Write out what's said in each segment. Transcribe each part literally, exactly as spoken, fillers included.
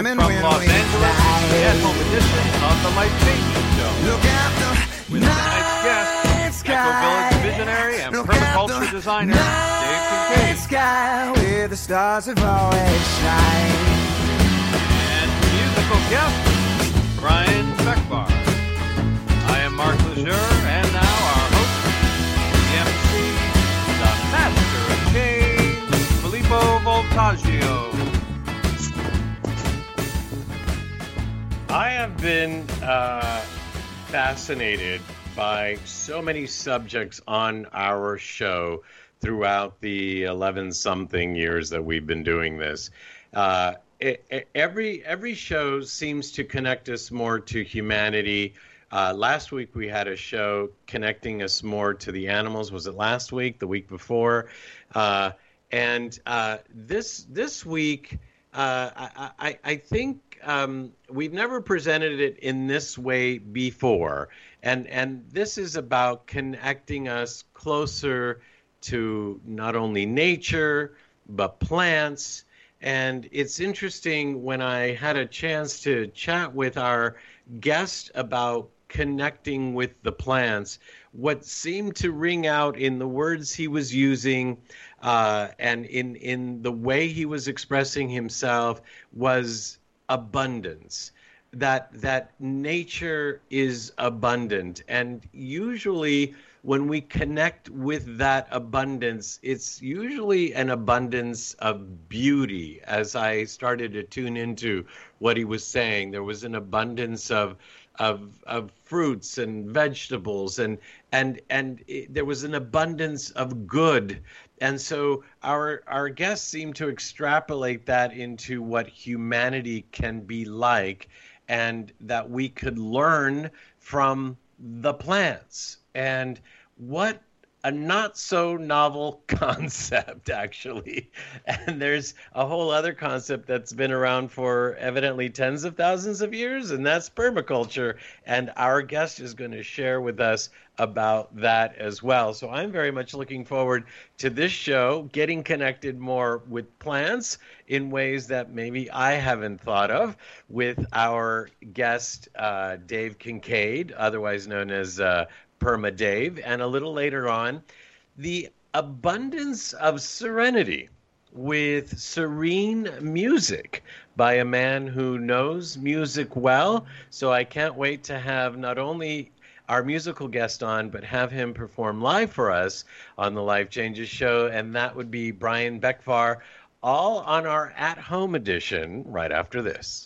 Live from Los Angeles, the at-home edition of the Life Changing Show. Look at the With tonight's guest, Echo Village visionary and permaculture designer, Dave Kincaid. sky where the stars have always shined. And musical guest, Brian Beckbar. I am Mark Lejeune, and now our host, the M C, the Master of Change, Filippo Voltaggio. I have been uh, fascinated by so many subjects on our show throughout the eleven-something years that we've been doing this. Uh, it, it, every every show seems to connect us more to humanity. Uh, last week we had a show connecting us more to the animals. Was it last week? The week before? Uh, and uh, this this week, uh, I, I, I think um, we've never presented it in this way before. And and this is about connecting us closer to not only nature, but plants. And it's interesting, when I had a chance to chat with our guest about connecting with the plants, what seemed to ring out in the words he was using uh, and in, in the way he was expressing himself was abundance. That that nature is abundant, and usually when we connect with that abundance, it's usually an abundance of beauty. As I started to tune into what he was saying, there was an abundance of of of fruits and vegetables, and and and it, there was an abundance of good. And so our our guests seem to extrapolate that into what humanity can be like, and that we could learn from the plants. And what a not so novel concept, actually. And there's a whole other concept that's been around for evidently tens of thousands of years, and that's permaculture. And our guest is going to share with us about that as well. So I'm very much looking forward to this show, getting connected more with plants in ways that maybe I haven't thought of, with our guest, uh, Dave Kincaid, otherwise known as uh, Perma Dave, and a little later on, the abundance of serenity with serene music by a man who knows music well. So I can't wait to have not only our musical guest on, but have him perform live for us on the Life Changes show, and that would be Brian Beckvar, all on our at-home edition right after this.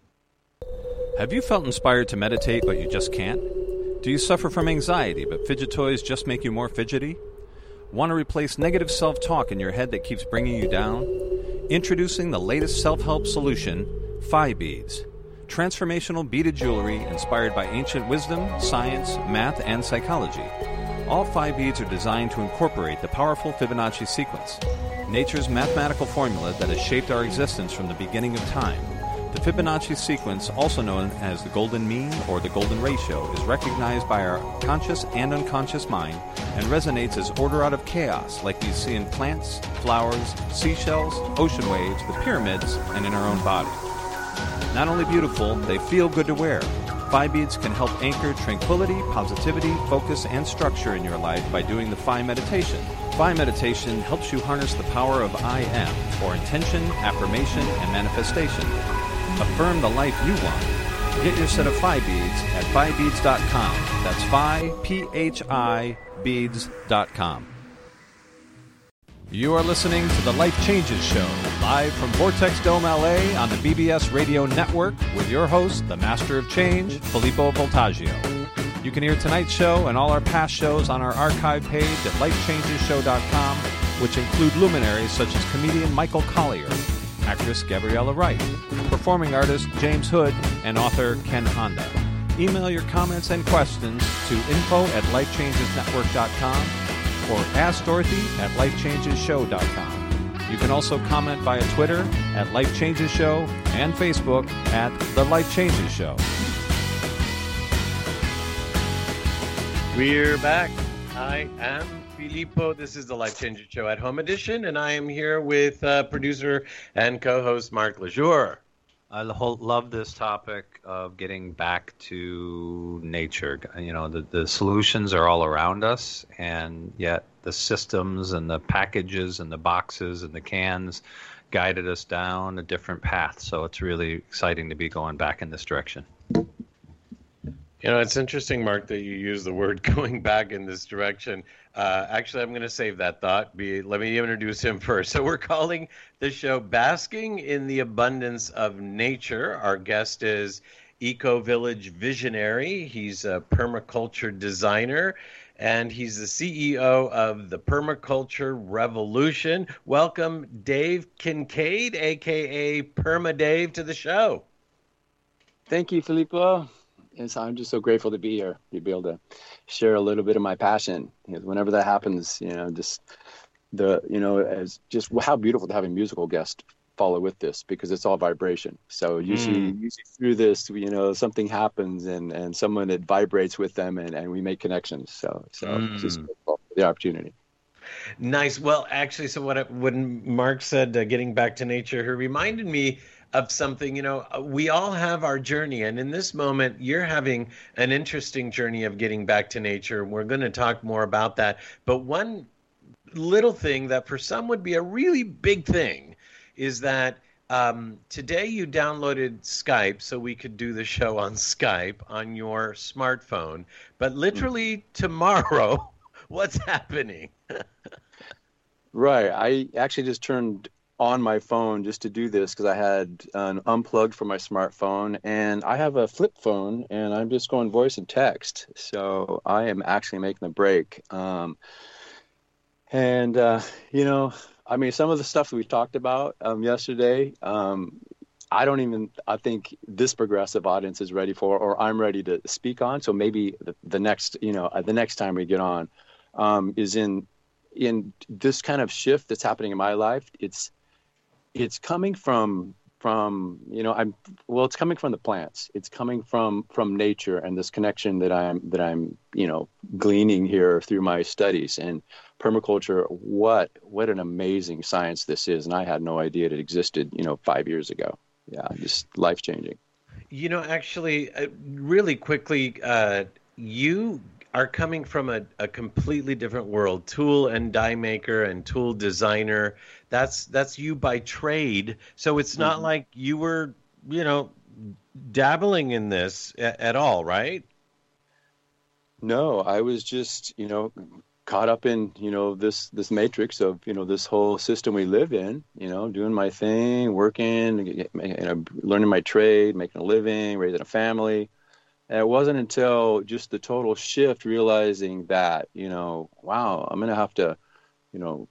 Have you felt inspired to meditate, but you just can't? Do you suffer from anxiety, but fidget toys just make you more fidgety? Want to replace negative self-talk in your head that keeps bringing you down? Introducing the latest self-help solution, Phi Beads. Transformational beaded jewelry inspired by ancient wisdom, science, math, and psychology. All Phi Beads are designed to incorporate the powerful Fibonacci sequence, nature's mathematical formula that has shaped our existence from the beginning of time. The Fibonacci sequence, also known as the golden mean or the golden ratio, is recognized by our conscious and unconscious mind and resonates as order out of chaos, like we see in plants, flowers, seashells, ocean waves, the pyramids, and in our own body. Not only beautiful, they feel good to wear. Phi Beads can help anchor tranquility, positivity, focus, and structure in your life by doing the Phi meditation. Phi meditation helps you harness the power of I am for intention, affirmation, and manifestation. Affirm the life you want. Get your set of Phi Beads at phi beads dot com. That's Phi, P H I, beads dot com. You are listening to the Life Changes Show, live from Vortex Dome, L A on the B B S Radio Network with your host, the Master of Change, Filippo Voltaggio. You can hear tonight's show and all our past shows on our archive page at life changes show dot com, which include luminaries such as comedian Michael Collier, actress Gabriella Wright, performing artist James Hood, and author Ken Honda. Email your comments and questions to info at life changes network dot com or ask Dorothy at life changes show dot com. You can also comment via Twitter at Life Changes Show and Facebook at The Life Changes Show. We're back. I am Filippo. This is the Life Changer Show at Home Edition, and I am here with uh, producer and co-host Mark Lejeune. I lo- love this topic of getting back to nature. You know, the, the solutions are all around us, and yet the systems and the packages and the boxes and the cans guided us down a different path. So it's really exciting to be going back in this direction. You know, it's interesting, Mark, that you use the word going back in this direction. Uh, actually, I'm going to save that thought. Be, let me introduce him first. So we're calling the show Basking in the Abundance of Nature. Our guest is Eco Village Visionary. He's a permaculture designer, and he's the C E O of the Permaculture Revolution. Welcome, Dave Kincaid, a k a. Perma Dave, to the show. Thank you, Filippo. Yes, I'm just so grateful to be here, to be able to share a little bit of my passion. You know, whenever that happens, you know, just the, you know, as just how beautiful to have a musical guest follow with this, because it's all vibration. So usually, mm. usually through this, you know, something happens and, and someone it vibrates with them, and, and we make connections. So, so mm. just grateful for the opportunity. Nice. Well, actually, so what when Mark said uh, getting back to nature, he reminded me of something. You know, we all have our journey, and in this moment, you're having an interesting journey of getting back to nature. We're going to talk more about that. But one little thing that for some would be a really big thing is that um, today you downloaded Skype so we could do the show on Skype on your smartphone. But literally tomorrow, what's happening? Right. I actually just turned on my phone just to do this because I had an unplugged from my smartphone, and I have a flip phone, and I'm just going voice and text. So I am actually making the break. Um, and, uh, you know, I mean, some of the stuff that we talked about um, yesterday, um, I don't even, I think this progressive audience is ready for, or I'm ready to speak on. So maybe the, the next, you know, the next time we get on um, is in, in this kind of shift that's happening in my life. It's, it's coming from, from, you know, I'm, well, it's coming from the plants. It's coming from, from nature and this connection that I'm, that I'm, you know, gleaning here through my studies. And permaculture, what, what an amazing science this is. And I had no idea it existed, you know, five years ago. Yeah. Just life changing. You know, actually, uh, really quickly, uh, you are coming from a, a completely different world, tool and die maker and tool designer. That's that's you by trade. So it's not mm-hmm. like you were, you know, dabbling in this a, at all, right? No, I was just, you know, caught up in, you know, this this matrix of, you know, this whole system we live in, you know, doing my thing, working, you know, learning my trade, making a living, raising a family. And it wasn't until just the total shift, realizing that, you know, wow, I'm going to have to, you know,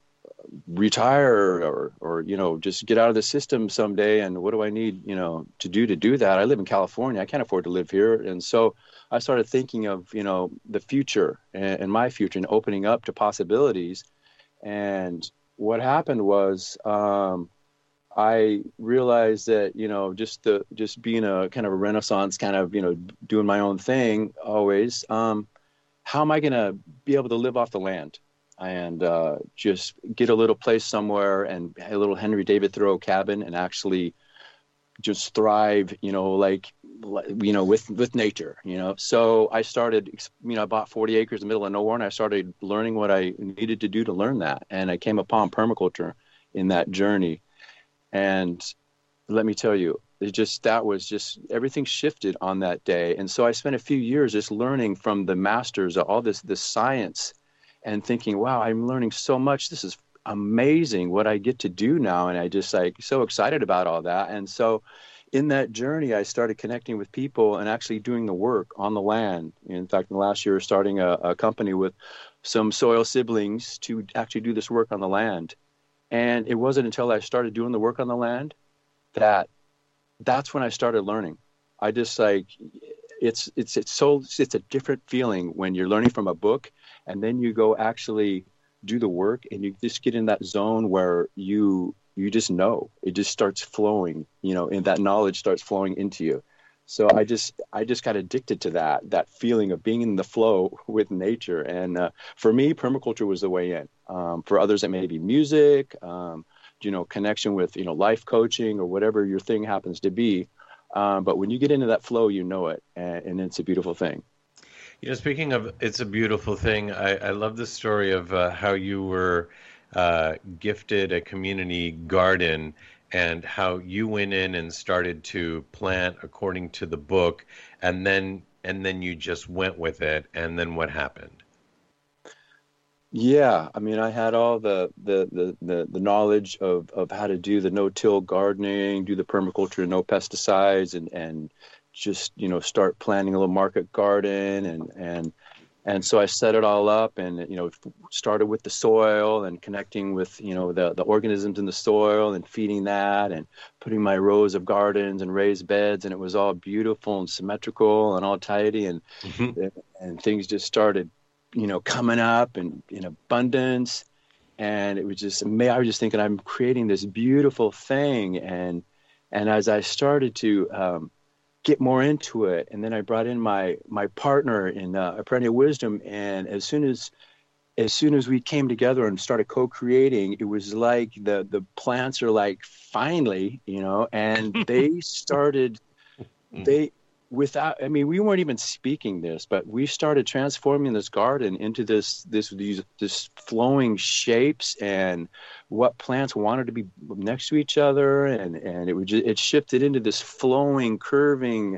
retire or, or, you know, just get out of the system someday. And what do I need, you know, to do to do that? I live in California. I can't afford to live here. And so I started thinking of, you know, the future and, and my future and opening up to possibilities. And what happened was, um, I realized that, you know, just the, just being a kind of a Renaissance kind of, you know, doing my own thing always, um, how am I going to be able to live off the land and uh, just get a little place somewhere and a little Henry David Thoreau cabin and actually just thrive, you know, like, you know, with, with nature, you know? So I started, you know, I bought forty acres in the middle of nowhere, and I started learning what I needed to do to learn that. And I came upon permaculture in that journey. And let me tell you, it just, that was just, everything shifted on that day. And so I spent a few years just learning from the masters of all this, this science and thinking, wow, I'm learning so much. This is amazing what I get to do now. And I just like so excited about all that. And so in that journey, I started connecting with people and actually doing the work on the land. In fact, in the last year, starting a, a company with some soil siblings to actually do this work on the land. And it wasn't until I started doing the work on the land that that's when I started learning. I just like, it's, it's, it's so, it's a different feeling when you're learning from a book and then you go actually do the work and you just get in that zone where you, you just know it just starts flowing, you know, and that knowledge starts flowing into you. So I just, I just got addicted to that, that feeling of being in the flow with nature. And uh, for me, permaculture was the way in. Um, for others, it may be music, um, you know, connection with, you know, life coaching or whatever your thing happens to be. Um, but when you get into that flow, you know it, and, and it's a beautiful thing. You know, speaking of, it's a beautiful thing. I, I love the story of uh, how you were uh, gifted a community garden and how you went in and started to plant according to the book, and then and then you just went with it. And then what happened? Yeah, I mean, I had all the the the the, the knowledge of, of how to do the no-till gardening, do the permaculture, no pesticides, and and just, you know, start planting a little market garden, and and and so I set it all up, and, you know, started with the soil and connecting with, you know, the the organisms in the soil and feeding that, and putting my rows of gardens and raised beds, and it was all beautiful and symmetrical and all tidy, and mm-hmm. and things just started, you know, coming up and in abundance. And it was just, I was just thinking, I'm creating this beautiful thing. And, and as I started to um, get more into it, and then I brought in my, my partner in uh, Perennial Wisdom. And as soon as, as soon as we came together and started co-creating, it was like the, the plants are like, finally, you know, and they started, they, without, I mean, we weren't even speaking this, but we started transforming this garden into this, this, these, this flowing shapes, and what plants wanted to be next to each other. And, and it would just, it shifted into this flowing, curving,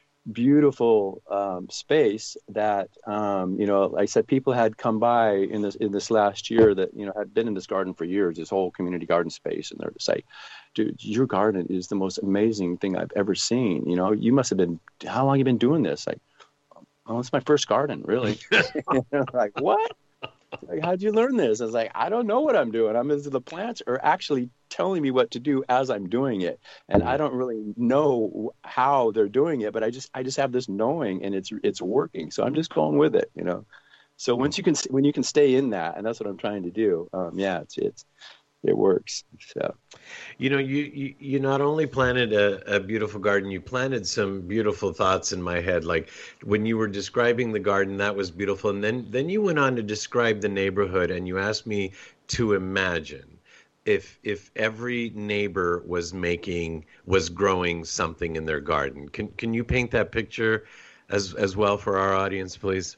beautiful um, space that, um, you know, like I said, people had come by in this, in this last year that, you know, had been in this garden for years, this whole community garden space. And they're just like, dude, your garden is the most amazing thing I've ever seen. You know, you must have been, how long have you been doing this? Like, oh, it's my first garden, really. You know, like, what? Like, how'd you learn this? I was like, I don't know what I'm doing. I'm into the plants are actually telling me what to do as I'm doing it. And I don't really know how they're doing it, but I just, I just have this knowing, and it's, it's working. So I'm just going with it, you know? So once you can, when you can stay in that, and that's what I'm trying to do. Um, yeah, it's, it's, it works. So, you know, you, you, you not only planted a, a beautiful garden, you planted some beautiful thoughts in my head. Like when you were describing the garden, that was beautiful. And then, then you went on to describe the neighborhood, and you asked me to imagine if, if every neighbor was making, was growing something in their garden. Can, can you paint that picture as, as well for our audience, please?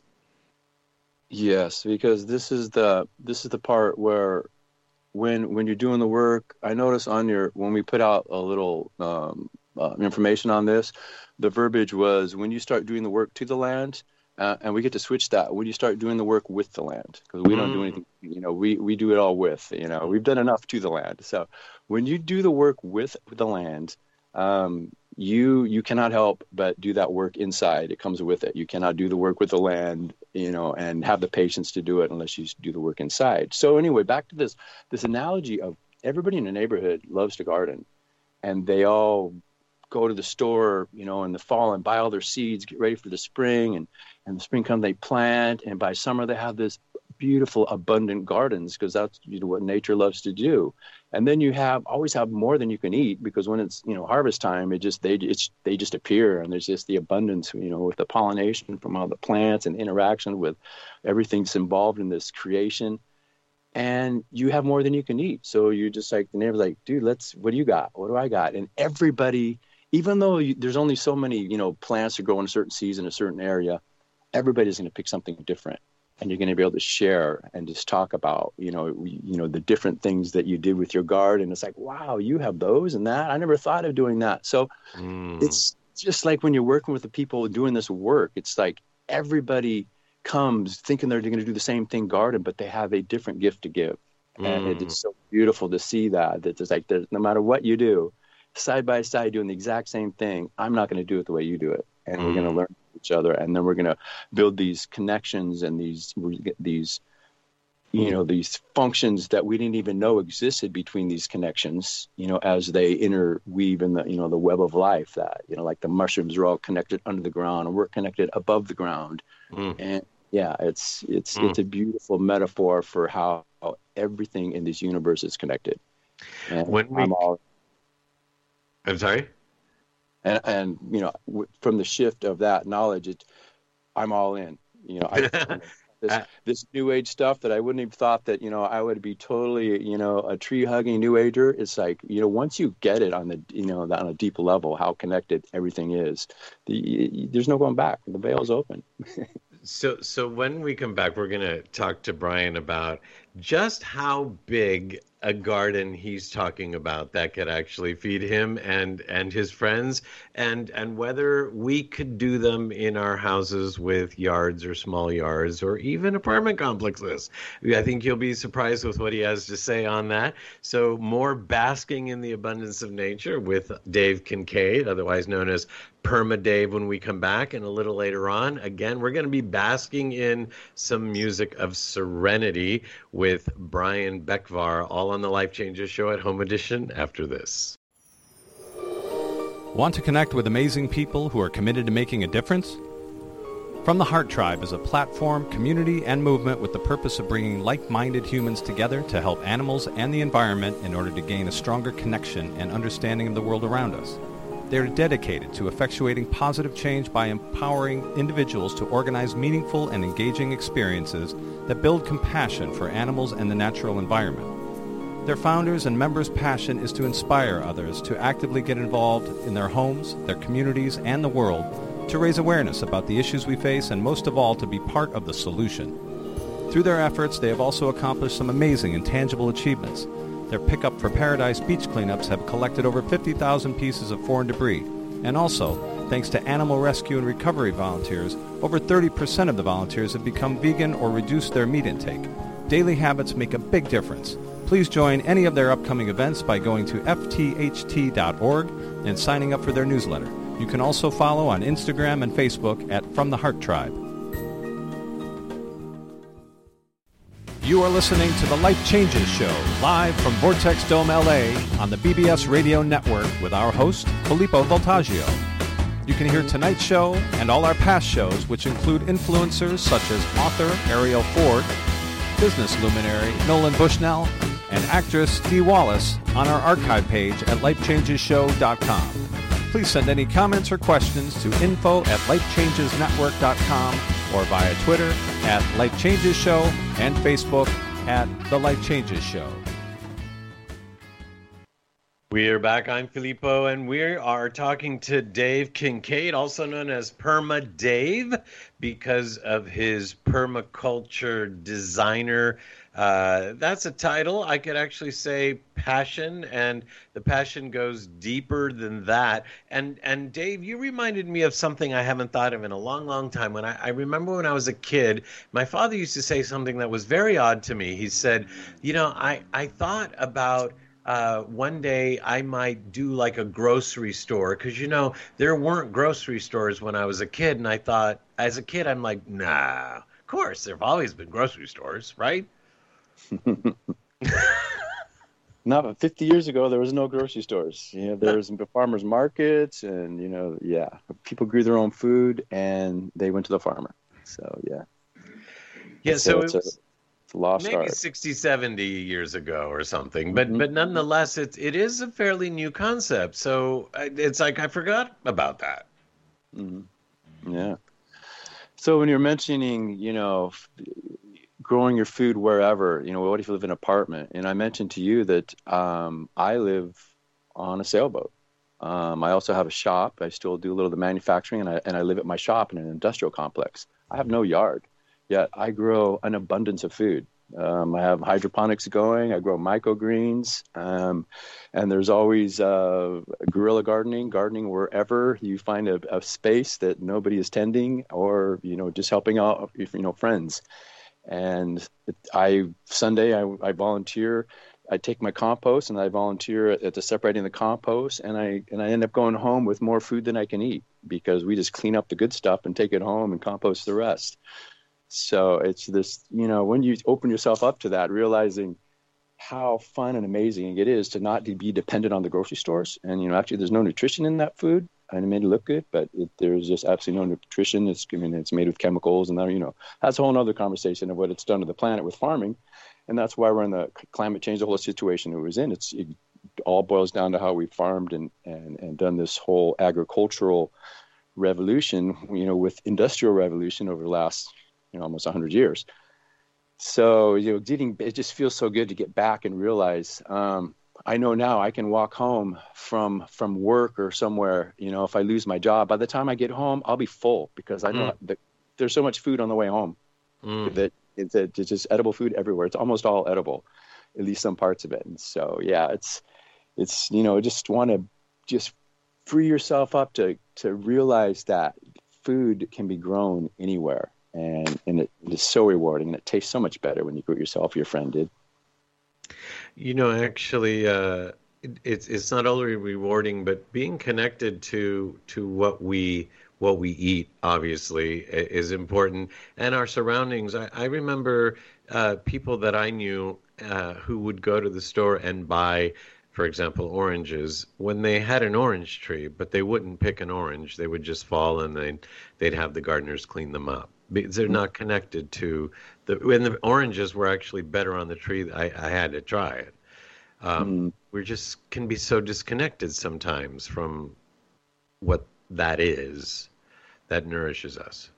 Yes, because this is the, this is the part where, When when you're doing the work, I notice on your, when we put out a little um, uh, information on this, the verbiage was when you start doing the work to the land, uh, and we get to switch that, when you start doing the work with the land, because we mm. don't do anything, you know, we, we do it all with, you know, we've done enough to the land. So when you do the work with the land, um, you you cannot help but do that work inside. It comes with it. You cannot do the work with the land, you know, and have the patience to do it unless you do the work inside. So anyway, back to this this analogy of everybody in the neighborhood loves to garden, and they all go to the store, you know, in the fall and buy all their seeds, get ready for the spring, and and the spring comes, they plant, and by summer they have this beautiful, abundant gardens, because that's, you know, what nature loves to do. And then you have always have more than you can eat, because when it's, you know, harvest time, it just they it's they just appear, and there's just the abundance, you know, with the pollination from all the plants and interaction with everything that's involved in this creation. And you have more than you can eat. So you're just like, the neighbor's like, dude, let's, what do you got? What do I got? And everybody, even though you, there's only so many, you know, plants that grow in a certain season, a certain area, everybody's going to pick something different. And you're going to be able to share and just talk about, you know, you know, the different things that you did with your garden. It's like, wow, you have those and that. I never thought of doing that. So mm. it's just like when you're working with the people doing this work, it's like everybody comes thinking they're going to do the same thing garden, but they have a different gift to give. Mm. And it is so beautiful to see that, that it's like, there's, no matter what you do, side by side doing the exact same thing, I'm not going to do it the way you do it. And mm. we're going to learn each other, and then we're going to build these connections and these these you know these functions that we didn't even know existed between these connections, you know, as they interweave in the, you know, the web of life, that, you know, like the mushrooms are all connected under the ground and we're connected above the ground. Mm. And yeah, it's it's mm. it's a beautiful metaphor for how, how everything in this universe is connected. And when we... I'm all I'm sorry And, and you know, w- from the shift of that knowledge, it, I'm all in. You know, I, This Uh, this new age stuff that I wouldn't have thought that, you know, I would be totally, you know, a tree hugging new ager. It's like, you know, once you get it on the, you know, on a deep level, how connected everything is, the, there's no going back. The veil's open. So, so when we come back, we're going to talk to Brian about just how big a garden he's talking about that could actually feed him and and his friends, and and whether we could do them in our houses with yards or small yards or even apartment complexes. I think you'll be surprised with what he has to say on that. So more basking in the abundance of nature with Dave Kincaid, otherwise known as Perma Dave, when we come back. And a little later on, again, we're going to be basking in some music of serenity with Brian Beckvar, all on the Life Changes Show at Home Edition after this. Want to connect with amazing people who are committed to making a difference? From the Heart Tribe is a platform, community, and movement with the purpose of bringing like-minded humans together to help animals and the environment in order to gain a stronger connection and understanding of the world around us. They are dedicated to effectuating positive change by empowering individuals to organize meaningful and engaging experiences that build compassion for animals and the natural environment. Their founders and members' passion is to inspire others to actively get involved in their homes, their communities, and the world, to raise awareness about the issues we face, and most of all, to be part of the solution. Through their efforts, they have also accomplished some amazing and tangible achievements. Their Pickup for Paradise beach cleanups have collected over fifty thousand pieces of foreign debris. And also, thanks to animal rescue and recovery volunteers, over thirty percent of the volunteers have become vegan or reduced their meat intake. Daily habits make a big difference. Please join any of their upcoming events by going to f t h t dot org and signing up for their newsletter. You can also follow on Instagram and Facebook at From the Heart Tribe. You are listening to The Life Changes Show, live from Vortex Dome, L A, on the B B S Radio Network with our host, Filippo Voltaggio. You can hear tonight's show and all our past shows, which include influencers such as author Ariel Ford, business luminary Nolan Bushnell, and actress Dee Wallace on our archive page at life changes show dot com. Please send any comments or questions to info at life changes network dot com or via Twitter at Life Changes Show and Facebook at The Life Changes Show. We are back. I'm Filippo, and we are talking to Dave Kincaid, also known as Perma Dave, because of his permaculture designer. Uh, that's a title. I could actually say passion, and the passion goes deeper than that. And and Dave, you reminded me of something I haven't thought of in a long, long time. When I, I remember when I was a kid, my father used to say something that was very odd to me. He said, you know, I, I thought about Uh, one day I might do like a grocery store, because, you know, there weren't grocery stores when I was a kid. And I thought, as a kid, I'm like, nah, of course, there have always been grocery stores, right? Not fifty years ago, there was no grocery stores. You know, there was farmers markets, and, you know, yeah, people grew their own food and they went to the farmer. So, yeah. Yeah, so, so it was... Lost maybe art. sixty, seventy years ago or something, but mm-hmm. but nonetheless, it it is a fairly new concept. So it's like I forgot about that. Mm-hmm. Yeah. So when you're mentioning, you know, growing your food wherever, you know, what if you live in an apartment? And I mentioned to you that um, I live on a sailboat. Um, I also have a shop. I still do a little of the manufacturing, and I and I live at my shop in an industrial complex. I have no yard. Yet I grow an abundance of food. Um, I have hydroponics going. I grow microgreens. Um, and there's always uh, guerrilla gardening, gardening wherever you find a, a space that nobody is tending, or, you know, just helping out, you know, friends. And I Sunday, I, I volunteer. I take my compost and I volunteer at the separating the compost, and I and I end up going home with more food than I can eat, because we just clean up the good stuff and take it home and compost the rest. So it's this, you know, when you open yourself up to that, realizing how fun and amazing it is to not be dependent on the grocery stores. And, you know, actually there's no nutrition in that food. And it made it look good, but it, there's just absolutely no nutrition. It's, I mean, it's made with chemicals, and, you know, that's a whole other conversation of what it's done to the planet with farming. And that's why we're in the climate change, the whole situation it was in. It's, it all boils down to how we farmed and, and, and done this whole agricultural revolution, you know, with industrial revolution over the last you know, almost one hundred years. So, you know, getting, it just feels so good to get back and realize, um, I know now I can walk home from from work or somewhere, you know, if I lose my job, by the time I get home, I'll be full because I know mm. that there's so much food on the way home mm. that it's, it's just edible food everywhere. It's almost all edible, at least some parts of it. And so, yeah, it's, it's, you know, just want to just free yourself up to, to realize that food can be grown anywhere. And, and it is so rewarding, and it tastes so much better when you grow it yourself, your friend did. You know, actually, uh, it, it's it's not only rewarding, but being connected to to what we what we eat, obviously, is important, and our surroundings. I, I remember uh, people that I knew uh, who would go to the store and buy, for example, oranges when they had an orange tree, but they wouldn't pick an orange. They would just fall, and they'd they'd have the gardeners clean them up because they're not connected to the. When the oranges were actually better on the tree, I, I had to try it. Um, mm. We just can be so disconnected sometimes from what that is that nourishes us.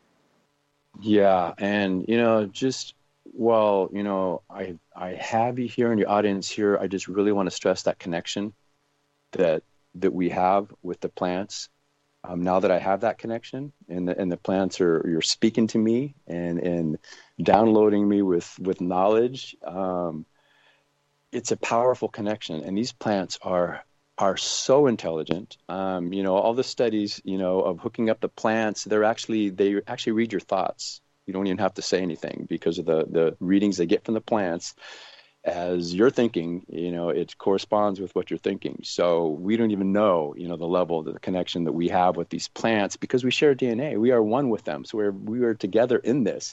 Yeah, and you know, just well, you know, I I have you here in your audience here. I just really want to stress that connection that that we have with the plants. Um, now that I have that connection, and the, and the plants are you're speaking to me and and downloading me with with knowledge. Um, it's a powerful connection, and these plants are are so intelligent. Um, you know, all the studies, you know, of hooking up the plants, they're actually they actually read your thoughts. You don't even have to say anything because of the the readings they get from the plants. As you're thinking, you know, it corresponds with what you're thinking. So we don't even know, you know, the level of the connection that we have with these plants because we share D N A. We are one with them. So we're we are together in this.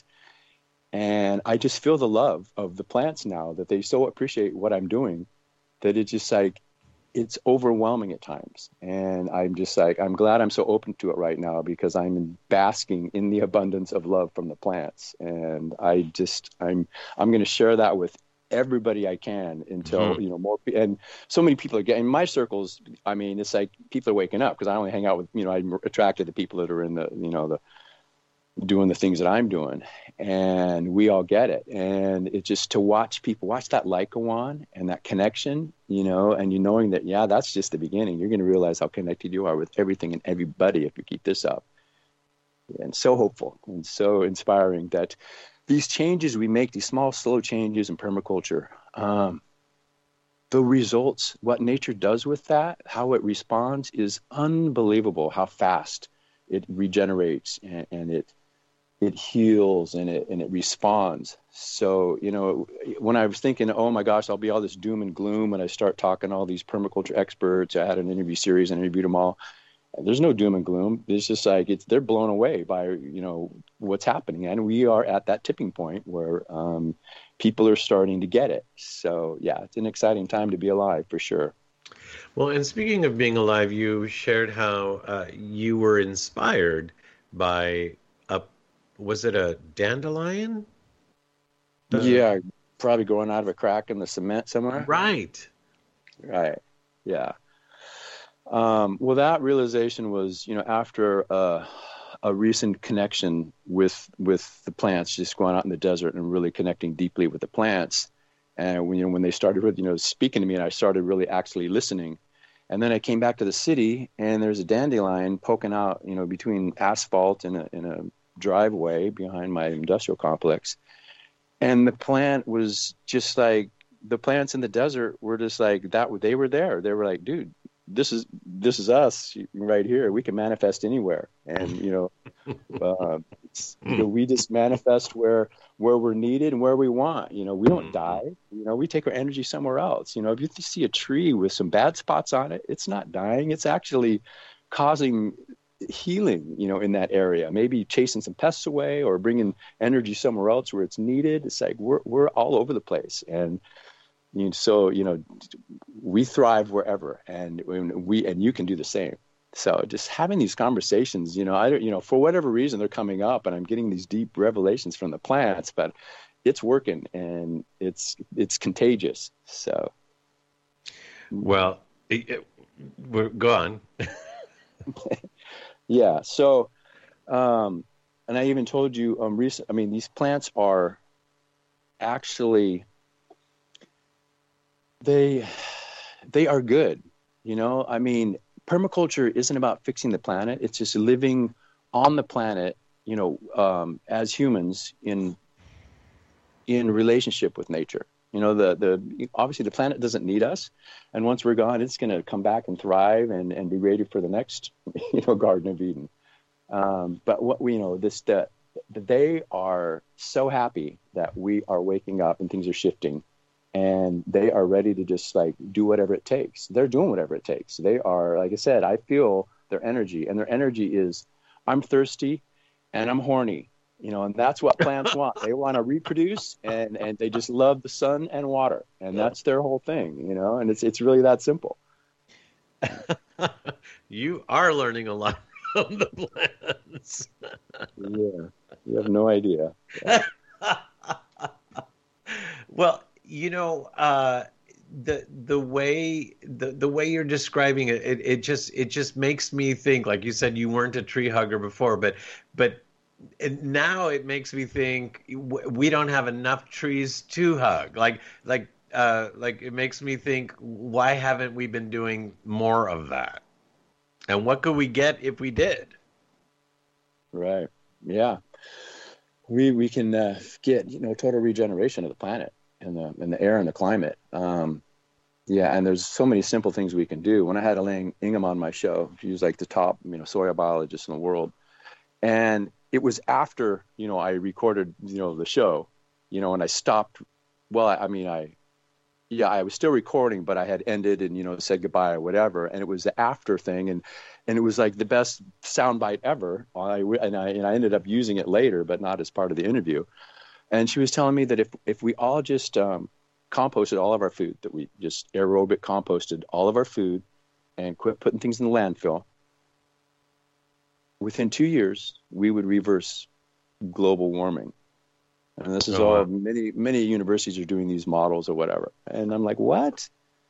And I just feel the love of the plants now that they so appreciate what I'm doing that it's just like, it's overwhelming at times. And I'm just like, I'm glad I'm so open to it right now because I'm basking in the abundance of love from the plants. And I just, I'm, I'm going to share that with everybody I can until, mm-hmm. you know, more, and so many people are getting, in my circles, I mean, it's like people are waking up because I only hang out with, you know, I'm attracted to people that are in the, you know, the, doing the things that I'm doing, and we all get it. And it's just to watch people, watch that light go on and that connection, you know, and you knowing that, yeah, that's just the beginning. You're going to realize how connected you are with everything and everybody if you keep this up. And so hopeful and so inspiring that these changes we make, these small, slow changes in permaculture, um, the results, what nature does with that, how it responds is unbelievable, how fast it regenerates and, and it, it heals and it and it responds. So, you know, when I was thinking, oh my gosh, I'll be all this doom and gloom when I start talking to all these permaculture experts. I had an interview series and interviewed them all. There's no doom and gloom. It's just like it's they're blown away by, you know, what's happening. And we are at that tipping point where um, people are starting to get it. So, yeah, it's an exciting time to be alive for sure. Well, and speaking of being alive, you shared how uh, you were inspired by a, was it a dandelion? Uh, yeah, probably growing out of a crack in the cement somewhere. Right. Right. Yeah. Um, well, that realization was, you know, after uh, a recent connection with with the plants, just going out in the desert and really connecting deeply with the plants. And when, you know, when they started, you know, speaking to me, and I started really actually listening. And then I came back to the city, and there's a dandelion poking out, you know, between asphalt and a, in a driveway behind my industrial complex. And the plant was just like, the plants in the desert were just like that. They were there. They were like, dude, this is this is us right here. We can manifest anywhere, and you know, uh, it's, you know, we just manifest where where we're needed and where we want. You know, we don't die. You know, we take our energy somewhere else. You know, if you see a tree with some bad spots on it, it's not dying. It's actually causing healing. You know, in that area, maybe chasing some pests away or bringing energy somewhere else where it's needed. It's like we're we're all over the place, and so, you know, we thrive wherever, and we, and you can do the same. So just having these conversations, you know, I don't, you know, for whatever reason they're coming up, and I'm getting these deep revelations from the plants, but it's working and it's, it's contagious. So. Well, it, it, we're go on. Yeah. So, um, and I even told you, um, recent. I mean, these plants are actually they they are good. You know, I mean, permaculture isn't about fixing the planet. It's just living on the planet, you know, um, as humans in in relationship with nature. You know, the the obviously the planet doesn't need us, and once we're gone, it's going to come back and thrive and, and be ready for the next, you know, Garden of Eden. Um, but what we you know this the, they are so happy that we are waking up and things are shifting, and they are ready to just like do whatever it takes. They're doing whatever it takes. They are, like I said, I feel their energy, and their energy is, I'm thirsty, and I'm horny. You know, and that's what plants want. They want to reproduce, and, and they just love the sun and water, and that's their whole thing. You know, and it's it's really that simple. You are learning a lot from the plants. Yeah, you have no idea. Yeah. Well, you know, uh, the the way the, the way you're describing it, it, it just it just makes me think. Like you said, you weren't a tree hugger before, but but. And now it makes me think we don't have enough trees to hug. Like, like, uh, like it makes me think, why haven't we been doing more of that? And what could we get if we did? Right. Yeah. We we can uh, get you know total regeneration of the planet and the and the air and the climate. Um, yeah, and there's so many simple things we can do. When I had Elaine Ingham on my show, she was like the top you know soil biologist in the world, and it was after, you know, I recorded, you know, the show, you know, and I stopped. Well, I, I mean, I, yeah, I was still recording, but I had ended and, you know, said goodbye or whatever. And it was the after thing. And, and it was like the best soundbite ever. I, and I, and I ended up using it later, but not as part of the interview. And she was telling me that if, if we all just um, composted all of our food, that we just aerobic composted all of our food and quit putting things in the landfill, within two years, we would reverse global warming. And this is oh, all, wow. many, many universities are doing these models or whatever. And I'm like, what?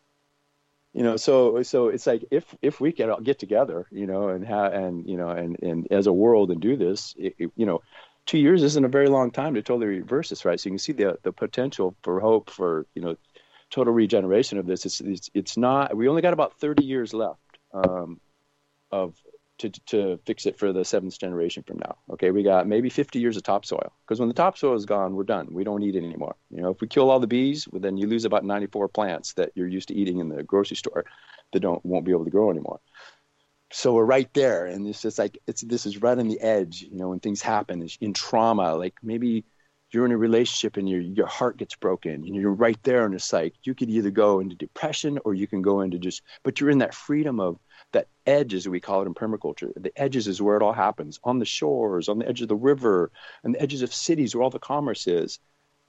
You know, so, so it's like, if, if we can all get together, you know, and have, and, you know, and, and as a world and do this, it, it, you know, two years isn't a very long time to totally reverse this, right? So you can see the, the potential for hope for, you know, total regeneration of this. It's, it's, it's not, we only got about thirty years left um, of, To, to fix it for the seventh generation from now. Okay, we got maybe fifty years of topsoil, because when the topsoil is gone, we're done. We don't eat it anymore. You know, if we kill all the bees, well, then you lose about ninety-four plants that you're used to eating in the grocery store that don't won't be able to grow anymore. So we're right there, and it's just like it's this is right on the edge. You know, when things happen it's in trauma, like maybe you're in a relationship and your your heart gets broken, and you're right there, and it's like you could either go into depression or you can go into just, but you're in that freedom of that edge, as we call it in permaculture. The edges is where it all happens, on the shores, on the edge of the river, and the edges of cities where all the commerce is.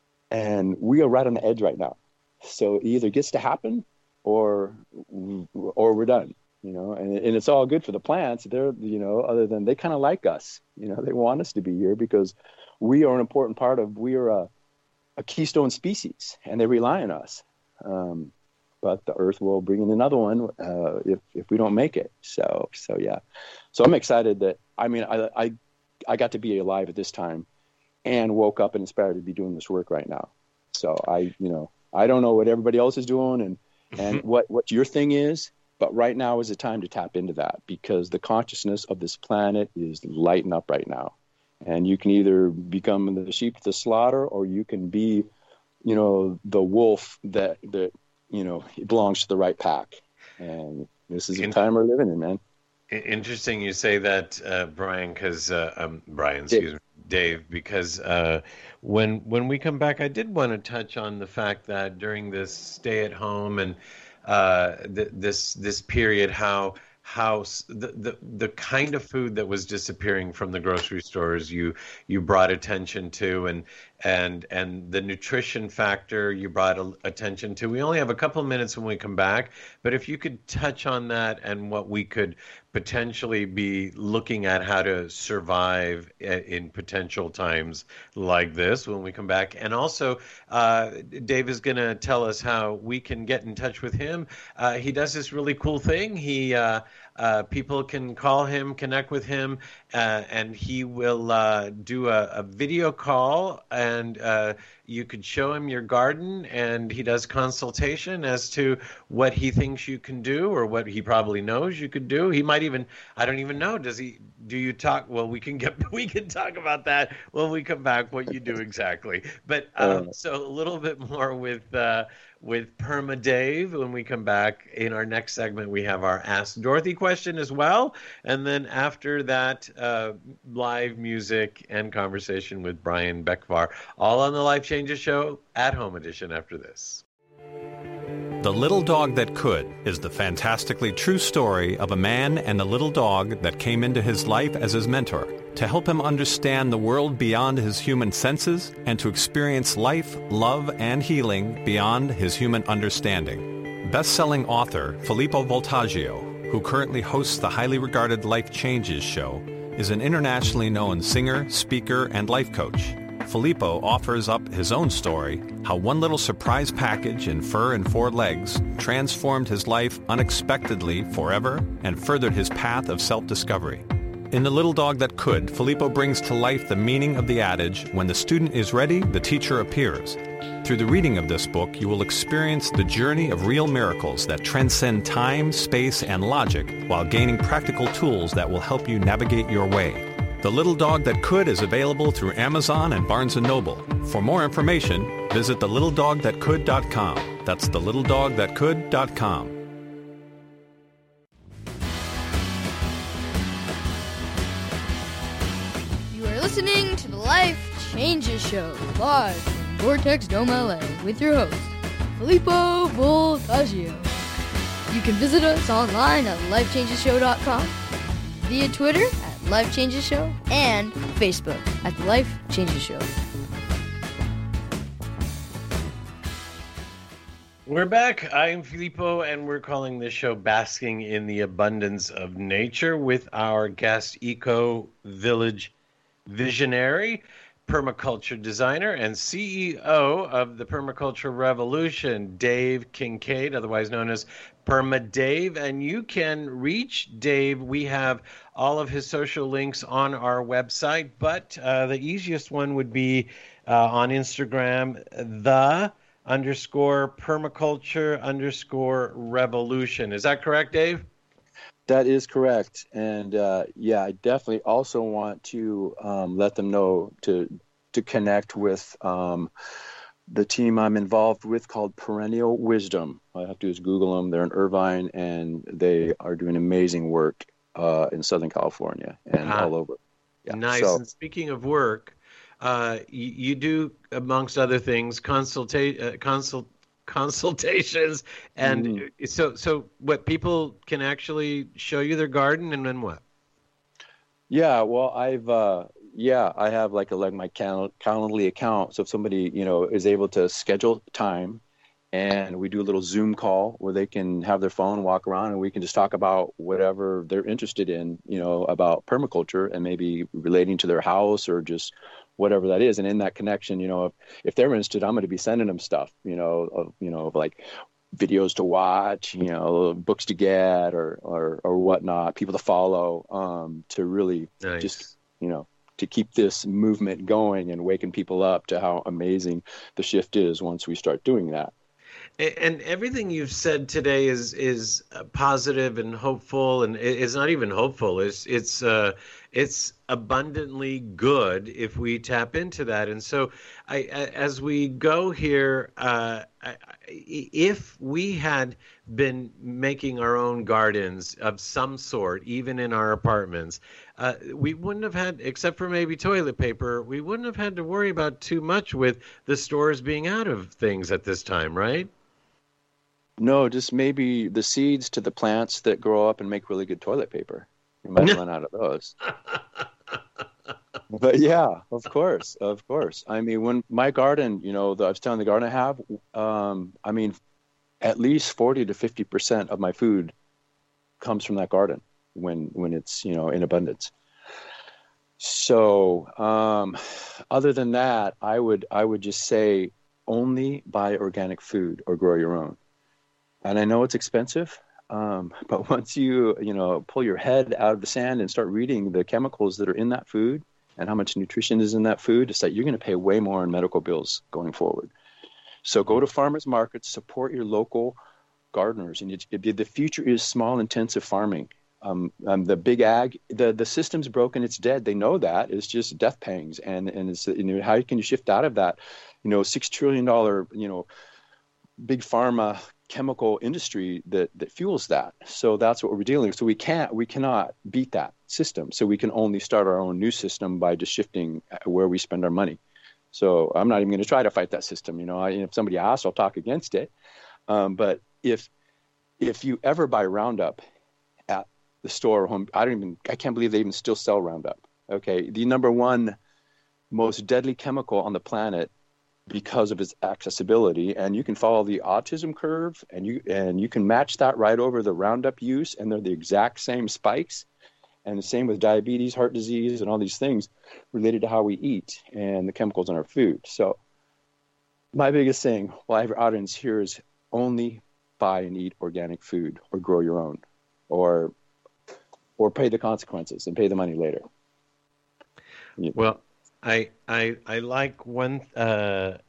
And we are right on the edge right now. So it either gets to happen or or we're done, you know, and, and it's all good for the plants. They're, you know, other than they kind of like us, you know, they want us to be here because we are an important part of, we are a, a keystone species and they rely on us. Um, but the earth will bring in another one uh, if if we don't make it. So so yeah, so I'm excited that I mean I I I got to be alive at this time, and woke up and inspired to be doing this work right now. So I you know I don't know what everybody else is doing and and what what your thing is, but right now is the time to tap into that, because the consciousness of this planet is lighting up right now, and you can either become the sheep to the slaughter, or you can be, you know, the wolf that that. you know, it belongs to the right pack. And this is the time we're living in, man. Interesting you say that, uh, Brian, because, uh, um, Brian, excuse me, Dave, because uh, when when we come back, I did want to touch on the fact that during this stay at home and uh, th- this this period, how how the, the the kind of food that was disappearing from the grocery stores, you you brought attention to, and and and the nutrition factor you brought a, attention to. We only have a couple of minutes when we come back, but if you could touch on that and what we could potentially be looking at how to survive in potential times like this when we come back. And also, uh, Dave is going to tell us how we can get in touch with him. Uh, he does this really cool thing. He uh, uh, people can call him, connect with him, uh, and he will uh, do a, a video call, and uh, you could show him your garden, and he does consultation as to what he thinks you can do or what he probably knows you could do. He might even, I don't even know, does he, do you talk, well, we can get, we can talk about that when we come back, what you do exactly. But um, so a little bit more with, uh, with Perma Dave when we come back. In our next segment, we have our Ask Dorothy question as well. And then after that, uh, live music and conversation with Brian Beckvar, all on the Life Changes Show at Home Edition after this. The Little Dog That Could is the fantastically true story of a man and a little dog that came into his life as his mentor to help him understand the world beyond his human senses and to experience life, love, and healing beyond his human understanding. Best-selling author Filippo Voltaggio, who currently hosts the highly regarded Life Changes show, is an internationally known singer, speaker, and life coach. Filippo offers up his own story, how one little surprise package in fur and four legs transformed his life unexpectedly forever and furthered his path of self-discovery. In The Little Dog That Could, Filippo brings to life the meaning of the adage, when the student is ready, the teacher appears. Through the reading of this book, you will experience the journey of real miracles that transcend time, space, and logic while gaining practical tools that will help you navigate your way. The Little Dog That Could is available through Amazon and Barnes and Noble. For more information, visit the little dog that could dot com. That's the little dog that could dot com. You are listening to the Life Changes Show, live from Vortex Dome, L A, with your host, Filippo Voltaggio. You can visit us online at life changes show dot com, via Twitter at Life Changes Show, and Facebook at The Life Changes Show. We're back. I'm Filippo, and we're calling this show Basking in the Abundance of Nature with our guest, Eco Village visionary, permaculture designer, and C E O of the Permaculture Revolution, Dave Kincaid, otherwise known as Perma Dave. And you can reach Dave. We have all of his social links on our website, but uh, the easiest one would be uh, on Instagram, the underscore permaculture underscore revolution. Is that correct, Dave? That is correct. And uh, yeah, I definitely also want to um, let them know to to connect with um, the team I'm involved with called Perennial Wisdom. All I have to do is Google them. They're in Irvine, and they are doing amazing work uh, in Southern California and ah, all over. Yeah. Nice. So, and speaking of work, uh, you, you do, amongst other things, consulta- uh, consult consultations, and mm-hmm. so so what, people can actually show you their garden, and then what? Yeah, well, I've uh, yeah, I have like a like my Cal- Calendly account. So if somebody you know is able to schedule time, and we do a little Zoom call where they can have their phone, walk around, and we can just talk about whatever they're interested in, you know, about permaculture and maybe relating to their house or just whatever that is. And in that connection, you know, if, if they're interested, I'm going to be sending them stuff, you know, of, you know, of like videos to watch, you know, books to get or, or, or whatnot, people to follow, um, to really nice. just, you know, to keep this movement going and waking people up to how amazing the shift is once we start doing that. And everything you've said today is is positive and hopeful, and it's not even hopeful. It's it's uh, it's abundantly good if we tap into that. And so, I, as we go here, uh, if we had been making our own gardens of some sort, even in our apartments, uh, we wouldn't have had, except for maybe toilet paper, we wouldn't have had to worry about too much with the stores being out of things at this time, right? No, just maybe the seeds to the plants that grow up and make really good toilet paper. You might run out of those. But yeah, of course, of course. I mean, when my garden, you know, the, I was telling the garden I have, um, I mean, at least forty to fifty percent of my food comes from that garden when when it's, you know, in abundance. So, um, other than that, I would I would just say only buy organic food or grow your own. And I know it's expensive, um, but once you you know pull your head out of the sand and start reading the chemicals that are in that food and how much nutrition is in that food, it's like you're going to pay way more in medical bills going forward. So go to farmers markets, support your local gardeners, and it, it, the future is small, intensive farming. Um, um, the big ag, the the system's broken, it's dead. They know that. It's just death pangs, and and it's, you know, how can you shift out of that, you know, six trillion dollar, you know, big pharma chemical industry that that fuels that. So that's what we're dealing with. So we can't, we cannot beat that system. So we can only start our own new system by just shifting where we spend our money. So I'm not even going to try to fight that system. You know, I, if somebody asks, I'll talk against it. Um, but if if you ever buy Roundup at the store or home, I don't even, I can't believe they even still sell Roundup. Okay, the number one most deadly chemical on the planet because of its accessibility, and you can follow the autism curve, and you and you can match that right over the Roundup use, and they're the exact same spikes. And the same with diabetes, heart disease, and all these things related to how we eat and the chemicals in our food. So my biggest thing, well, I have your audience here, is only buy and eat organic food or grow your own, or or pay the consequences and pay the money later. Yeah. Well, I I I like one uh,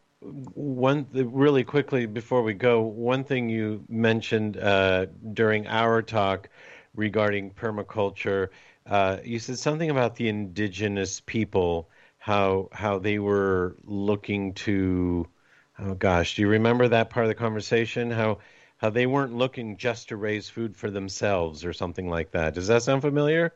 one really quickly before we go. One thing you mentioned uh, during our talk regarding permaculture, uh, you said something about the indigenous people, how how they were looking to. Oh gosh, do you remember that part of the conversation? How how they weren't looking just to raise food for themselves or something like that. Does that sound familiar?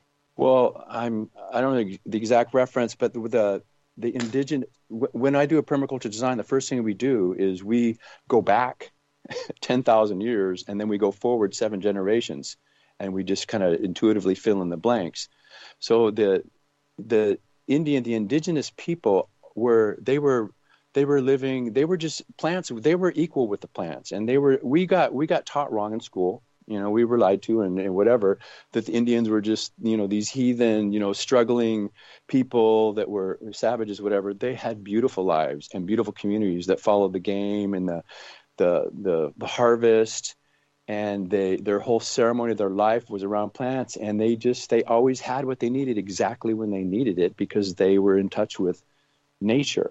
Well, I'm I don't know the exact reference, but the the, the indigenous, when I do a permaculture design, the first thing we do is we go back ten thousand years, and then we go forward seven generations, and we just kind of intuitively fill in the blanks. So the the Indian, the indigenous people were they were they were living, they were just plants, they were equal with the plants, and they were we got we got taught wrong in school. You know, we were lied to and, and whatever, that the Indians were just, you know, these heathen, you know, struggling people that were savages, whatever. They had beautiful lives and beautiful communities that followed the game and the the the, the harvest, and they their whole ceremony of their life was around plants, and they just they always had what they needed exactly when they needed it because they were in touch with nature.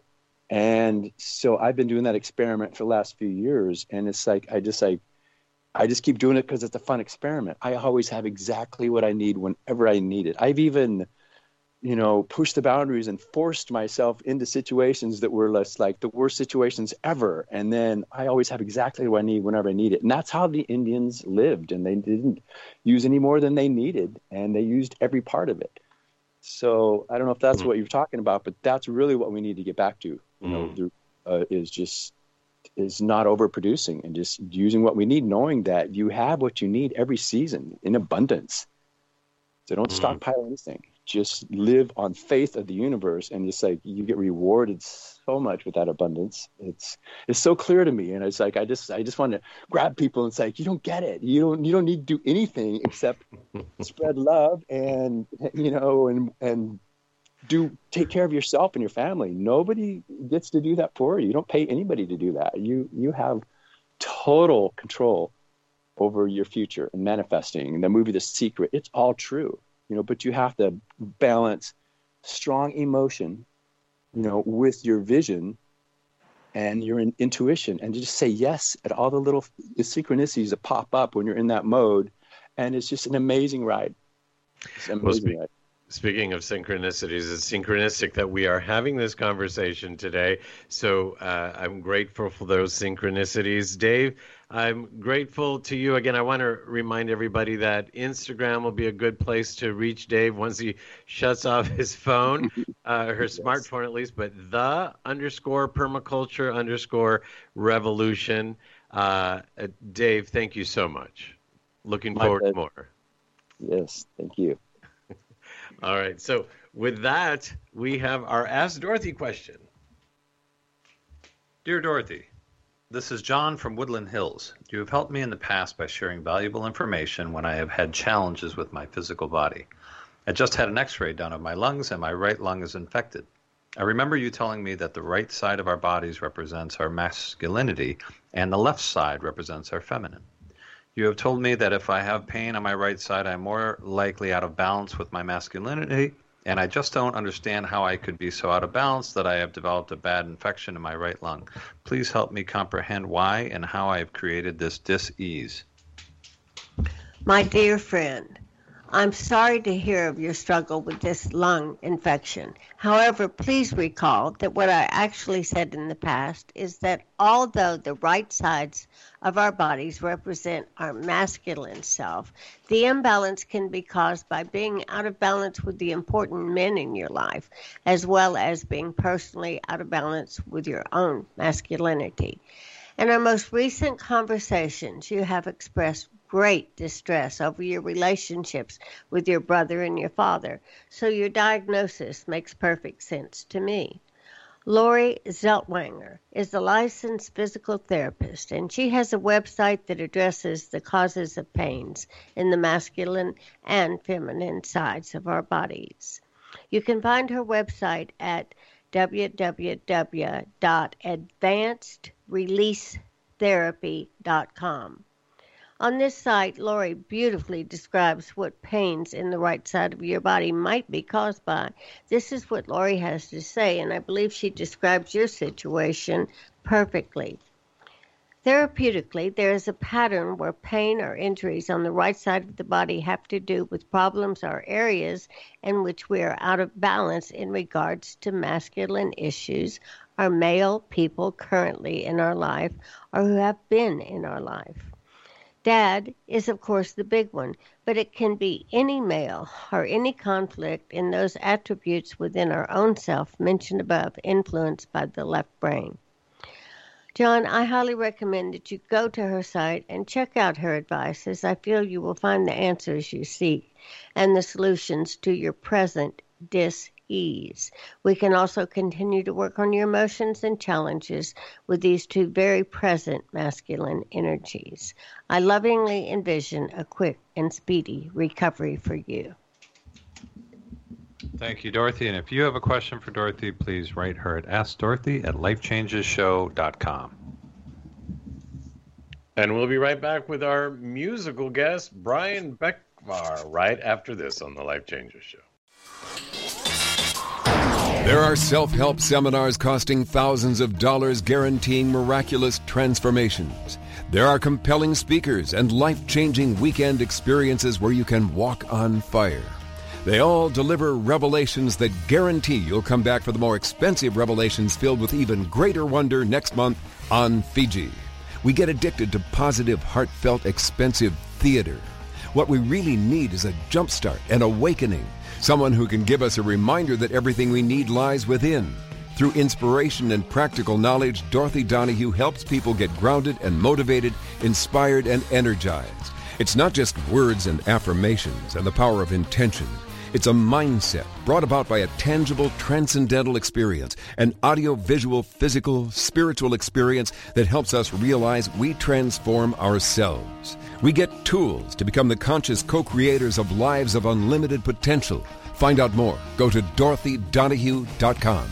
And so I've been doing that experiment for the last few years, and it's like I just like I just keep doing it because it's a fun experiment. I always have exactly what I need whenever I need it. I've even, you know, pushed the boundaries and forced myself into situations that were less like the worst situations ever. And then I always have exactly what I need whenever I need it. And that's how the Indians lived. And they didn't use any more than they needed. And they used every part of it. So I don't know if that's mm. what you're talking about, but that's really what we need to get back to, you mm. know, uh, is just is not overproducing and just using what we need, knowing that you have what you need every season in abundance. So don't mm. stockpile anything. Just live on faith of the universe, and just like you get rewarded so much with that abundance. It's it's so clear to me, and it's like I just I just want to grab people and say, you don't get it. You don't you don't need to do anything except spread love and you know and and do take care of yourself and your family. Nobody gets to do that for you. You don't pay anybody to do that. You you have total control over your future and manifesting. And the movie The Secret, it's all true. You know, but you have to balance strong emotion, you know, with your vision and your in- intuition, and just say yes at all the little synchronicities that pop up when you're in that mode. And it's just an amazing ride. It's an amazing well, ride. Speaking of synchronicities, it's synchronistic that we are having this conversation today. So uh, I'm grateful for those synchronicities. Dave, I'm grateful to you. Again, I want to remind everybody that Instagram will be a good place to reach Dave once he shuts off his phone, uh, her yes. smartphone at least, but the underscore permaculture underscore revolution. Uh, uh, Dave, thank you so much. Looking My forward pleasure. to more. Yes, thank you. All right. So with that, we have our Ask Dorothy question. Dear Dorothy, this is John from Woodland Hills. You have helped me in the past by sharing valuable information when I have had challenges with my physical body. I just had an x-ray done of my lungs, and my right lung is infected. I remember you telling me that the right side of our bodies represents our masculinity, and the left side represents our feminine. You have told me that if I have pain on my right side, I'm more likely out of balance with my masculinity, and I just don't understand how I could be so out of balance that I have developed a bad infection in my right lung. Please help me comprehend why and how I have created this dis-ease. My dear friend, I'm sorry to hear of your struggle with this lung infection. However, please recall that what I actually said in the past is that although the right sides of our bodies represent our masculine self, the imbalance can be caused by being out of balance with the important men in your life, as well as being personally out of balance with your own masculinity. In our most recent conversations, you have expressed great distress over your relationships with your brother and your father, so your diagnosis makes perfect sense to me. Lori Zeltwanger is a licensed physical therapist, and she has a website that addresses the causes of pains in the masculine and feminine sides of our bodies. You can find her website at w w w dot advanced release therapy dot com. On this site, Lori beautifully describes what pains in the right side of your body might be caused by. This is what Lori has to say, and I believe she describes your situation perfectly. Therapeutically, there is a pattern where pain or injuries on the right side of the body have to do with problems or areas in which we are out of balance in regards to masculine issues or male people currently in our life or who have been in our life. Dad is, of course, the big one, but it can be any male or any conflict in those attributes within our own self mentioned above, influenced by the left brain. John, I highly recommend that you go to her site and check out her advice, as I feel you will find the answers you seek and the solutions to your present dis-ease. We can also continue to work on your emotions and challenges with these two very present masculine energies. I lovingly envision a quick and speedy recovery for you. Thank you, Dorothy. And if you have a question for Dorothy, please write her at ask dorothy at life changes show dot com. And we'll be right back with our musical guest, Brian Beckvar, right after this on the Life Changes Show. There are self-help seminars costing thousands of dollars guaranteeing miraculous transformations. There are compelling speakers and life-changing weekend experiences where you can walk on fire. They all deliver revelations that guarantee you'll come back for the more expensive revelations filled with even greater wonder next month on Fiji. We get addicted to positive, heartfelt, expensive theater. What we really need is a jumpstart, an awakening, someone who can give us a reminder that everything we need lies within. Through inspiration and practical knowledge, Dorothy Donahue helps people get grounded and motivated, inspired and energized. It's not just words and affirmations and the power of intention. It's a mindset brought about by a tangible, transcendental experience, an audio-visual, physical, spiritual experience that helps us realize we transform ourselves. We get tools to become the conscious co-creators of lives of unlimited potential. Find out more. Go to dorothy donahue dot com.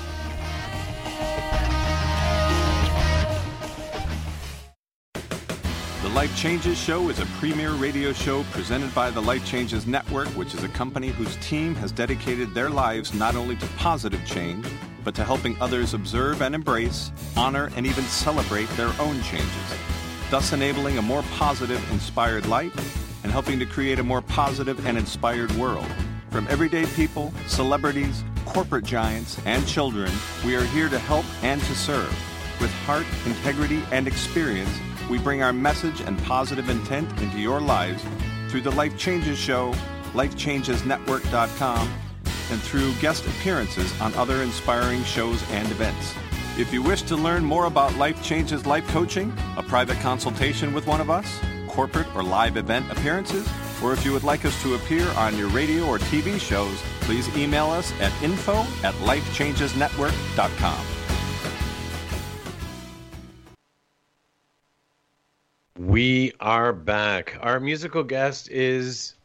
The Life Changes Show is a premier radio show presented by the Life Changes Network, which is a company whose team has dedicated their lives not only to positive change, but to helping others observe and embrace, honor, and even celebrate their own changes, thus enabling a more positive, inspired life and helping to create a more positive and inspired world. From everyday people, celebrities, corporate giants, and children, we are here to help and to serve. With heart, integrity, and experience, we bring our message and positive intent into your lives through the Life Changes Show, life changes network dot com, and through guest appearances on other inspiring shows and events. If you wish to learn more about Life Changes Life Coaching, a private consultation with one of us, corporate or live event appearances, or if you would like us to appear on your radio or T V shows, please email us at info at lifechangesnetwork dot com. We are back. Our musical guest is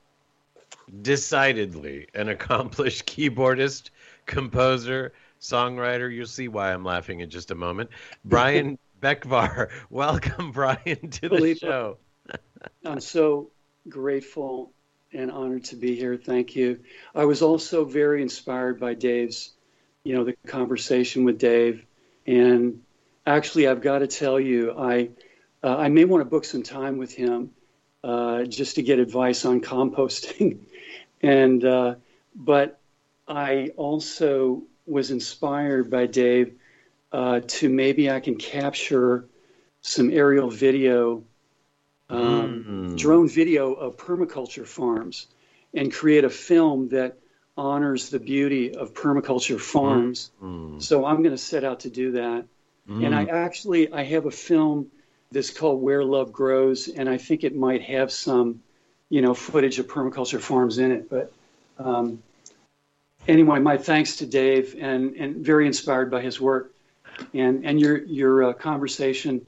decidedly an accomplished keyboardist, composer, songwriter. You'll see why I'm laughing in just a moment. Brian Beckvar. Welcome, Brian, to the Filippo, show. I'm so grateful and honored to be here. Thank you. I was also very inspired by Dave's, you know, the conversation with Dave. And actually, I've got to tell you, I uh, I may want to book some time with him uh, just to get advice on composting. and uh, but I also was inspired by Dave uh, to maybe I can capture some aerial video, um, mm. drone video of permaculture farms and create a film that honors the beauty of permaculture farms. Mm. So I'm going to set out to do that. Mm. And I actually, I have a film that's called Where Love Grows, and I think it might have some, you know, footage of permaculture farms in it. But um, anyway, my thanks to Dave, and, and very inspired by his work. And and your your uh, conversation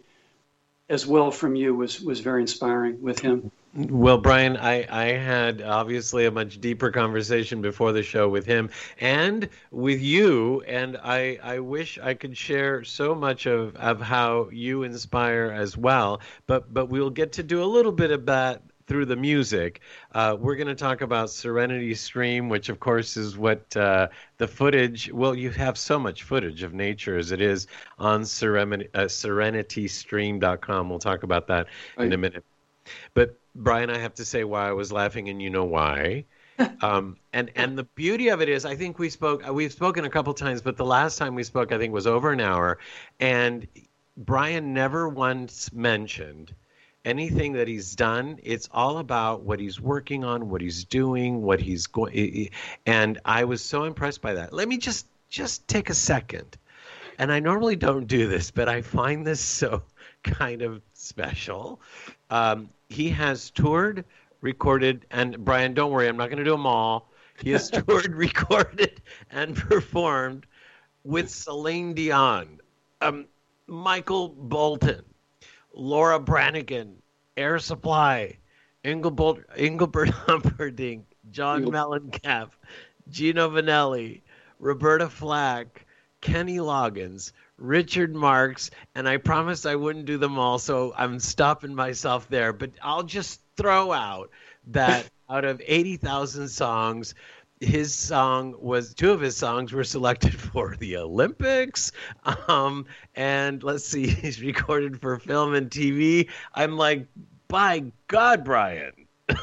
as well from you was, was very inspiring with him. Well, Brian, I, I had obviously a much deeper conversation before the show with him and with you, and I, I wish I could share so much of, of how you inspire as well, but but we'll get to do a little bit of that through the music. Uh, we're going to talk about Serenity Stream, which of course is what uh, the footage, well, you have so much footage of nature as it is on Serenity, uh, serenity stream dot com. We'll talk about that right in a minute. But Brian, I have to say why I was laughing, and you know why. um, and and the beauty of it is, I think we spoke, we've spoken a couple times, but the last time we spoke, I think, was over an hour. And Brian never once mentioned anything that he's done. It's all about what he's working on, what he's doing, what he's going. And I was so impressed by that. Let me just just take a second. And I normally don't do this, but I find this so kind of special. Um, he has toured, recorded, and Brian, don't worry, I'm not going to do them all. He has toured, recorded, and performed with Celine Dion, um, Michael Bolton, Laura Branigan, Air Supply, Engelbert, Engelbert Humperdinck, John Mellencamp, Gino Vanelli, Roberta Flack, Kenny Loggins, Richard Marx, and I promised I wouldn't do them all, so I'm stopping myself there. But I'll just throw out that out of eighty thousand songs, his song was, two of his songs were selected for the Olympics. Um, and let's see, he's recorded for film and T V. I'm like, by God, Brian.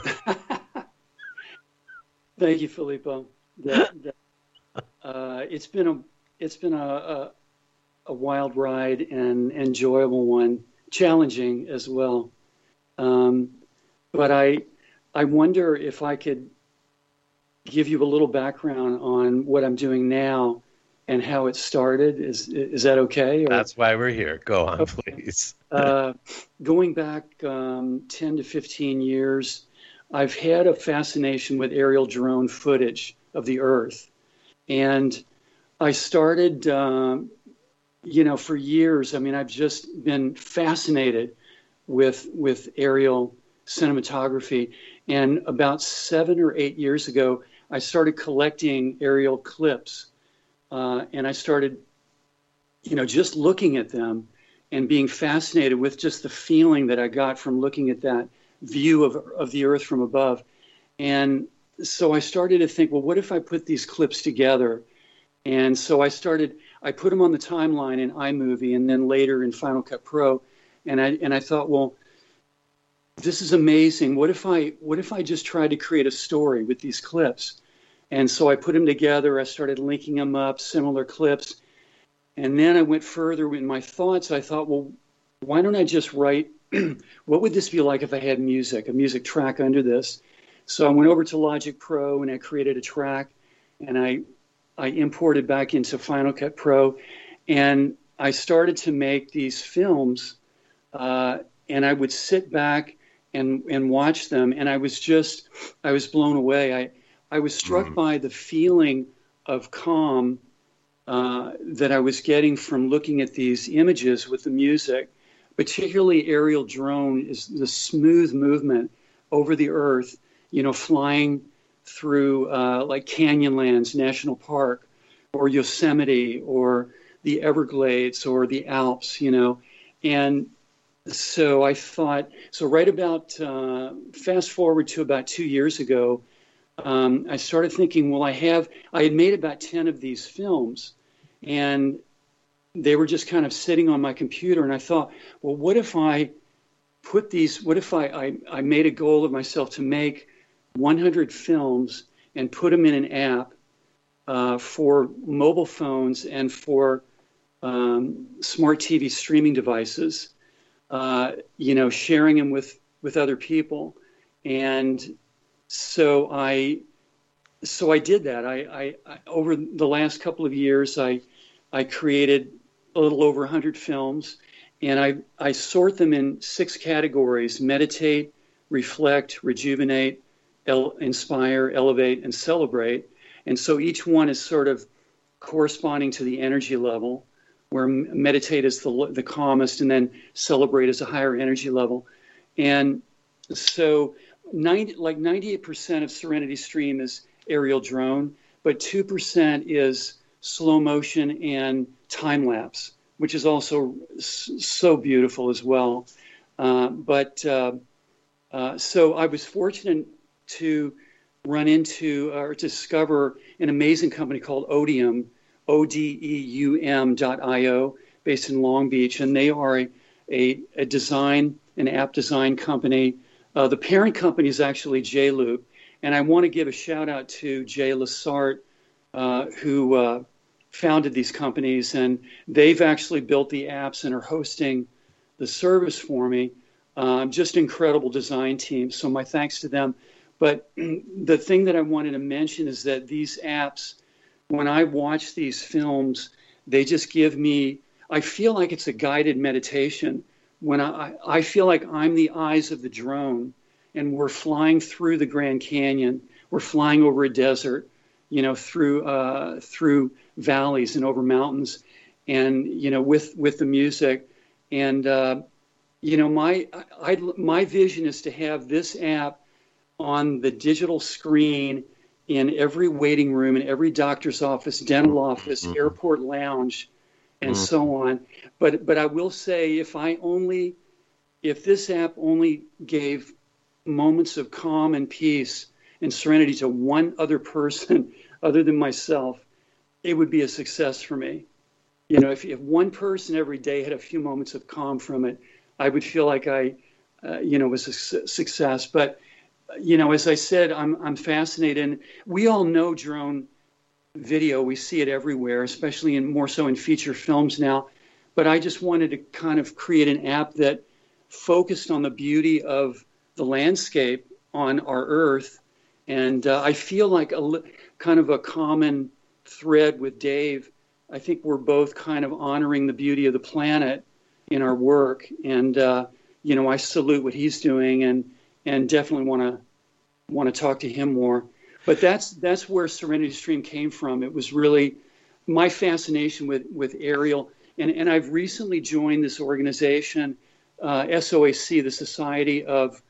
Thank you, Filippo. That, that, uh, it's been a it's been a, a a wild ride and enjoyable one, challenging as well. Um, but I I wonder if I could give you a little background on what I'm doing now and how it started. Is is that okay? Or, That's why we're here. Go on, okay. please. uh, going back um, ten to fifteen years, I've had a fascination with aerial drone footage of the Earth. And I started, um, you know, for years, I mean, I've just been fascinated with with aerial cinematography. And about seven or eight years ago, I started collecting aerial clips. Uh, and I started, you know, just looking at them and being fascinated with just the feeling that I got from looking at that view of, of the Earth from above. And so I started to think, well, what if I put these clips together? And so I started, I put them on the timeline in iMovie and then later in Final Cut Pro. And I and I thought, well, this is amazing. What if I what if I just tried to create a story with these clips? And so I put them together. I started linking them up, similar clips. And then I went further in my thoughts. I thought, well, why don't I just write, what would this be like if I had music, a music track under this? So I went over to Logic Pro and I created a track, and I I imported back into Final Cut Pro, and I started to make these films, uh, and I would sit back and and watch them, and I was just, I was blown away. I I was struck Mm. by the feeling of calm uh, that I was getting from looking at these images with the music, particularly aerial drone, is the smooth movement over the earth, you know, flying through uh, like Canyonlands National Park or Yosemite or the Everglades or the Alps, you know. And so I thought, so right about, uh, fast forward to about two years ago, um, I started thinking, well, I have, I had made about ten of these films, and they were just kind of sitting on my computer. And I thought, well, what if I put these, what if I, I, I made a goal of myself to make one hundred films and put them in an app uh, for mobile phones and for um, smart T V streaming devices, uh, you know, sharing them with, with other people. And so I, so I did that. I, I, I over the last couple of years, I, I created a little over one hundred films, and I, I sort them in six categories: meditate, reflect, rejuvenate, el- inspire, elevate, and celebrate. And so each one is sort of corresponding to the energy level, where meditate is the, the calmest, and then celebrate is a higher energy level. And so ninety, like ninety-eight percent of Serenity Stream is aerial drone, but two percent is slow motion and time lapse, which is also so beautiful as well. Uh, but uh, uh, so I was fortunate to run into or discover an amazing company called Odium, O D E U M dot I O, based in Long Beach, and they are a, a, a design, an app design company. Uh, the parent company is actually J-Loop, and I want to give a shout out to Jay Lessart, uh, who uh, founded these companies, and they've actually built the apps and are hosting the service for me. Uh, just incredible design team, so my thanks to them. But the thing that I wanted to mention is that these apps, when I watch these films, they just give me, I feel like it's a guided meditation. When I, I feel like I'm the eyes of the drone, and we're flying through the Grand Canyon, we're flying over a desert, you know, through uh, through valleys and over mountains, and you know, with with the music, and uh, you know, my I, my vision is to have this app on the digital screen in every waiting room, in every doctor's office, dental office, mm-hmm. airport lounge, and mm-hmm. so on. But but I will say, if I only, if this app only gave moments of calm and peace and serenity to one other person other than myself, it would be a success for me. You know, if, if one person every day had a few moments of calm from it, I would feel like I, uh, you know, was a su- success. But, you know, as I said, I'm I'm fascinated. And we all know drone video. We see it everywhere, especially in more so in feature films now. But I just wanted to kind of create an app that focused on the beauty of the landscape on our Earth. And uh, I feel like a kind of a common thread with Dave. I think we're both kind of honoring the beauty of the planet in our work. And, uh, you know, I salute what he's doing, and and definitely want to want to talk to him more. But that's that's where Serenity Stream came from. It was really my fascination with, with aerial. And, and I've recently joined this organization, uh, S O A C, the Society of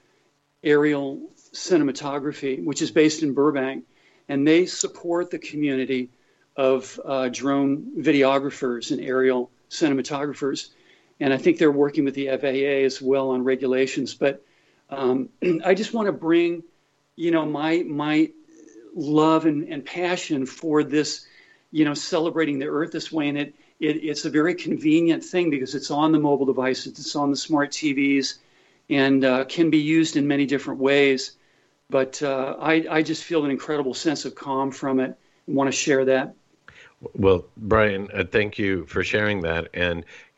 Aerial Cinematography, which is based in Burbank. And they support the community of uh, drone videographers and aerial cinematographers. And I think they're working with the F A A as well on regulations. But um, I just want to bring, you know, my my love and, and passion for this, you know, celebrating the Earth this way. And it, it it's a very convenient thing because it's on the mobile devices, it's on the smart T Vs, and uh, can be used in many different ways. But uh, I, I just feel an incredible sense of calm from it, and want to share that. Well, Brian, uh, thank you for sharing that. And,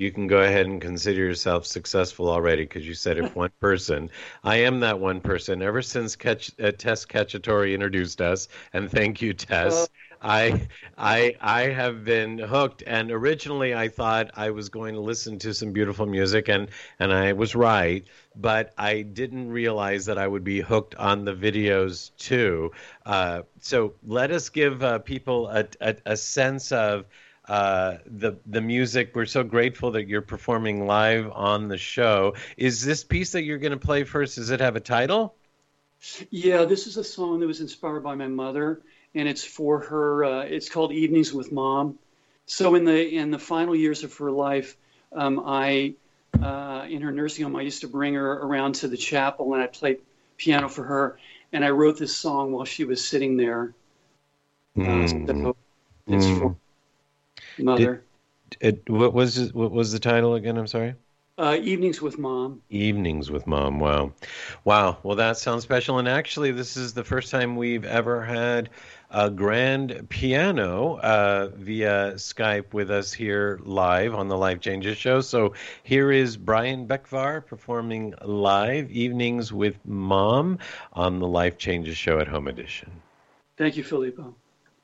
you can go ahead and consider yourself successful already because you said if one person. I am that one person. Ever since Ketch, uh, Tess Cacciatore introduced us, and thank you, Tess, uh, I, I, I have been hooked. And originally I thought I was going to listen to some beautiful music, and, and I was right. But I didn't realize that I would be hooked on the videos too. Uh, so let us give uh, people a, a, a sense of uh, the the music. We're so grateful that you're performing live on the show. Is this piece that you're going to play first, does it have a title? Yeah, this is a song that was inspired by my mother, and it's for her. Uh, it's called Evenings with Mom. So in the in the final years of her life, um, I. Uh, in her nursing home, I used to bring her around to the chapel and I played piano for her. And I wrote this song while she was sitting there. Mm. Uh, so it's mm. for mother. Did, it, what was it, what was the title again? I'm sorry. Uh, Evenings with Mom. Evenings with Mom. Wow, wow. Well, that sounds special. And actually, this is the first time we've ever had a grand piano uh, via Skype with us here live on the Life Changes show. So here is Brian Bekvar performing live Evenings with Mom on the Life Changes show at Home Edition. Thank you, Filippo.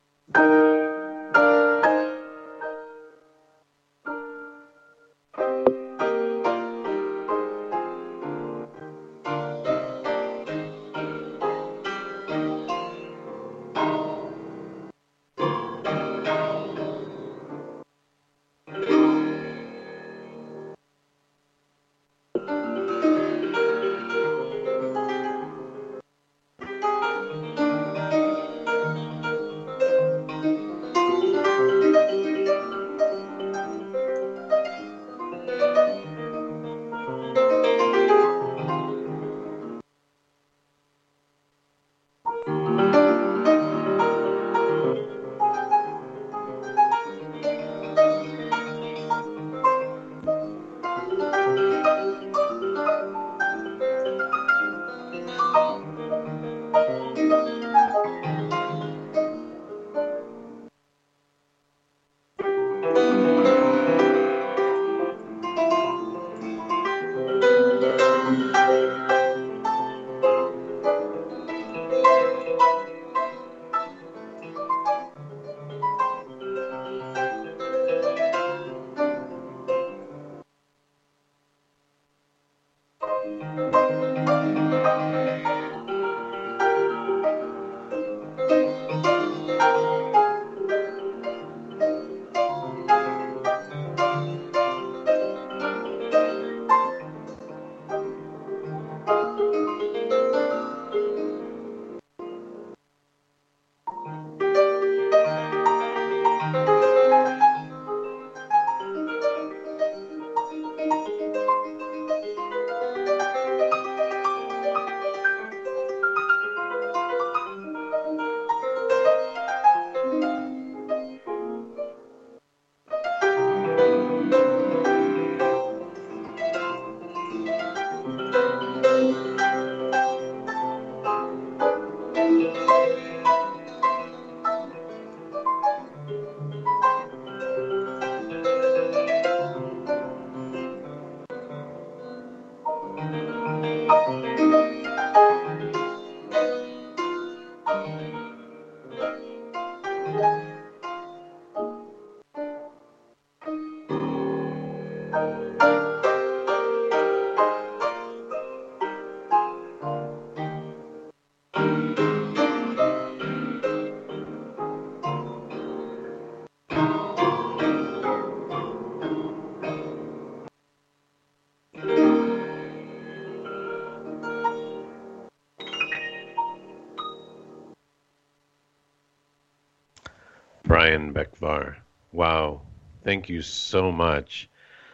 Brian Bekvar. Wow. Thank you so much.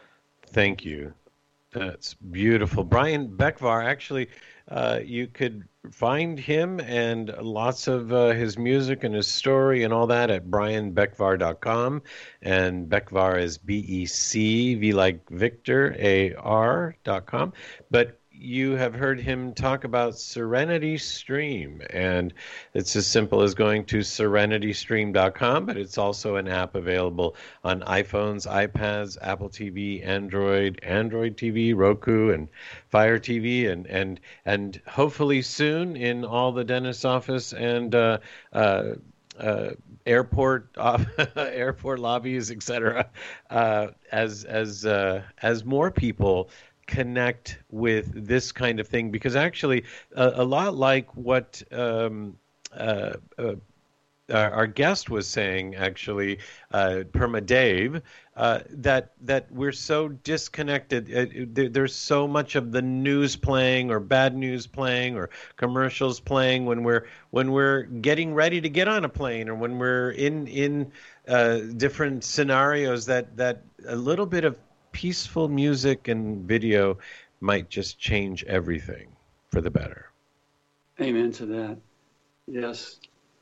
Thank you. That's beautiful. Brian Bekvar, actually, uh, you could find him and lots of uh, his music and his story and all that at brian bekvar dot com. And Bekvar is B E C, V like Victor, A R dot com. But you have heard him talk about Serenity Stream, and it's as simple as going to serenity stream dot com, but it's also an app available on iPhones, iPads, Apple T V, Android, Android T V, Roku, and Fire T V, and and and hopefully soon in all the dentist's office and uh, uh, uh, airport uh, airport lobbies, et cetera. Uh, as as uh, as more people connect with this kind of thing, because actually uh, a lot like what um, uh, uh, our, our guest was saying, actually, uh, Perma Dave, uh, that that we're so disconnected. Uh, there, there's so much of the news playing, or bad news playing, or commercials playing when we're when we're getting ready to get on a plane, or when we're in in uh, different scenarios. That that a little bit of peaceful music and video might just change everything for the better. Amen to that. Yes.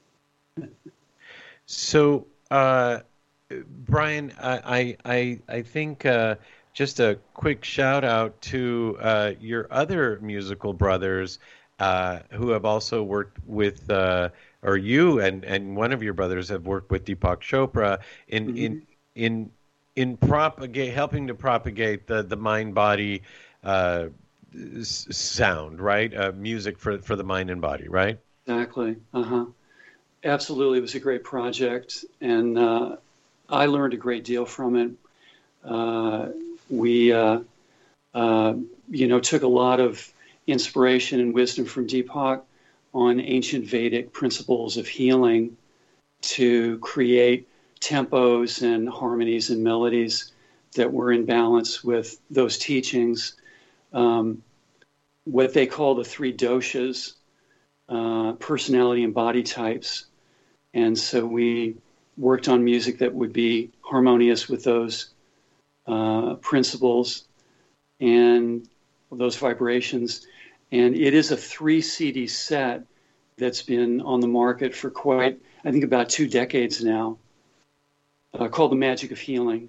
So, uh, Brian, I I I think uh, just a quick shout out to uh, your other musical brothers uh, who have also worked with, uh, or you and, and one of your brothers have worked with Deepak Chopra in mm-hmm. in in in propagate helping to propagate the the mind body uh, s- sound, right? Uh, music for for the mind and body, right? Exactly. Uh huh. Absolutely, it was a great project, and uh, I learned a great deal from it. Uh, we, uh, uh, you know, took a lot of inspiration and wisdom from Deepak on ancient Vedic principles of healing to create tempos and harmonies and melodies that were in balance with those teachings. Um, what they call the three doshas, uh, personality and body types. And so we worked on music that would be harmonious with those uh, principles and those vibrations. And it is a three C D set that's been on the market for quite, I think, about two decades now, uh, called The Magic of Healing.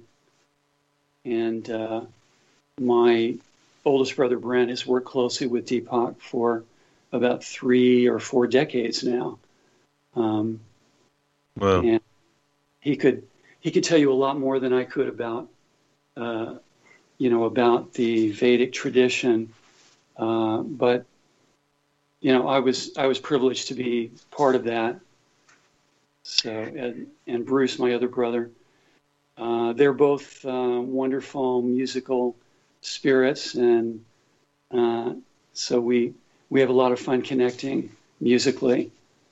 And uh, my oldest brother, Brent, has worked closely with Deepak for about three or four decades now. Um, Wow. And he could he could tell you a lot more than I could about uh, you know about the Vedic tradition, uh, but you know I was I was privileged to be part of that. So and, and Bruce, my other brother, uh, they're both uh, wonderful musical spirits, and uh, so we we have a lot of fun connecting musically.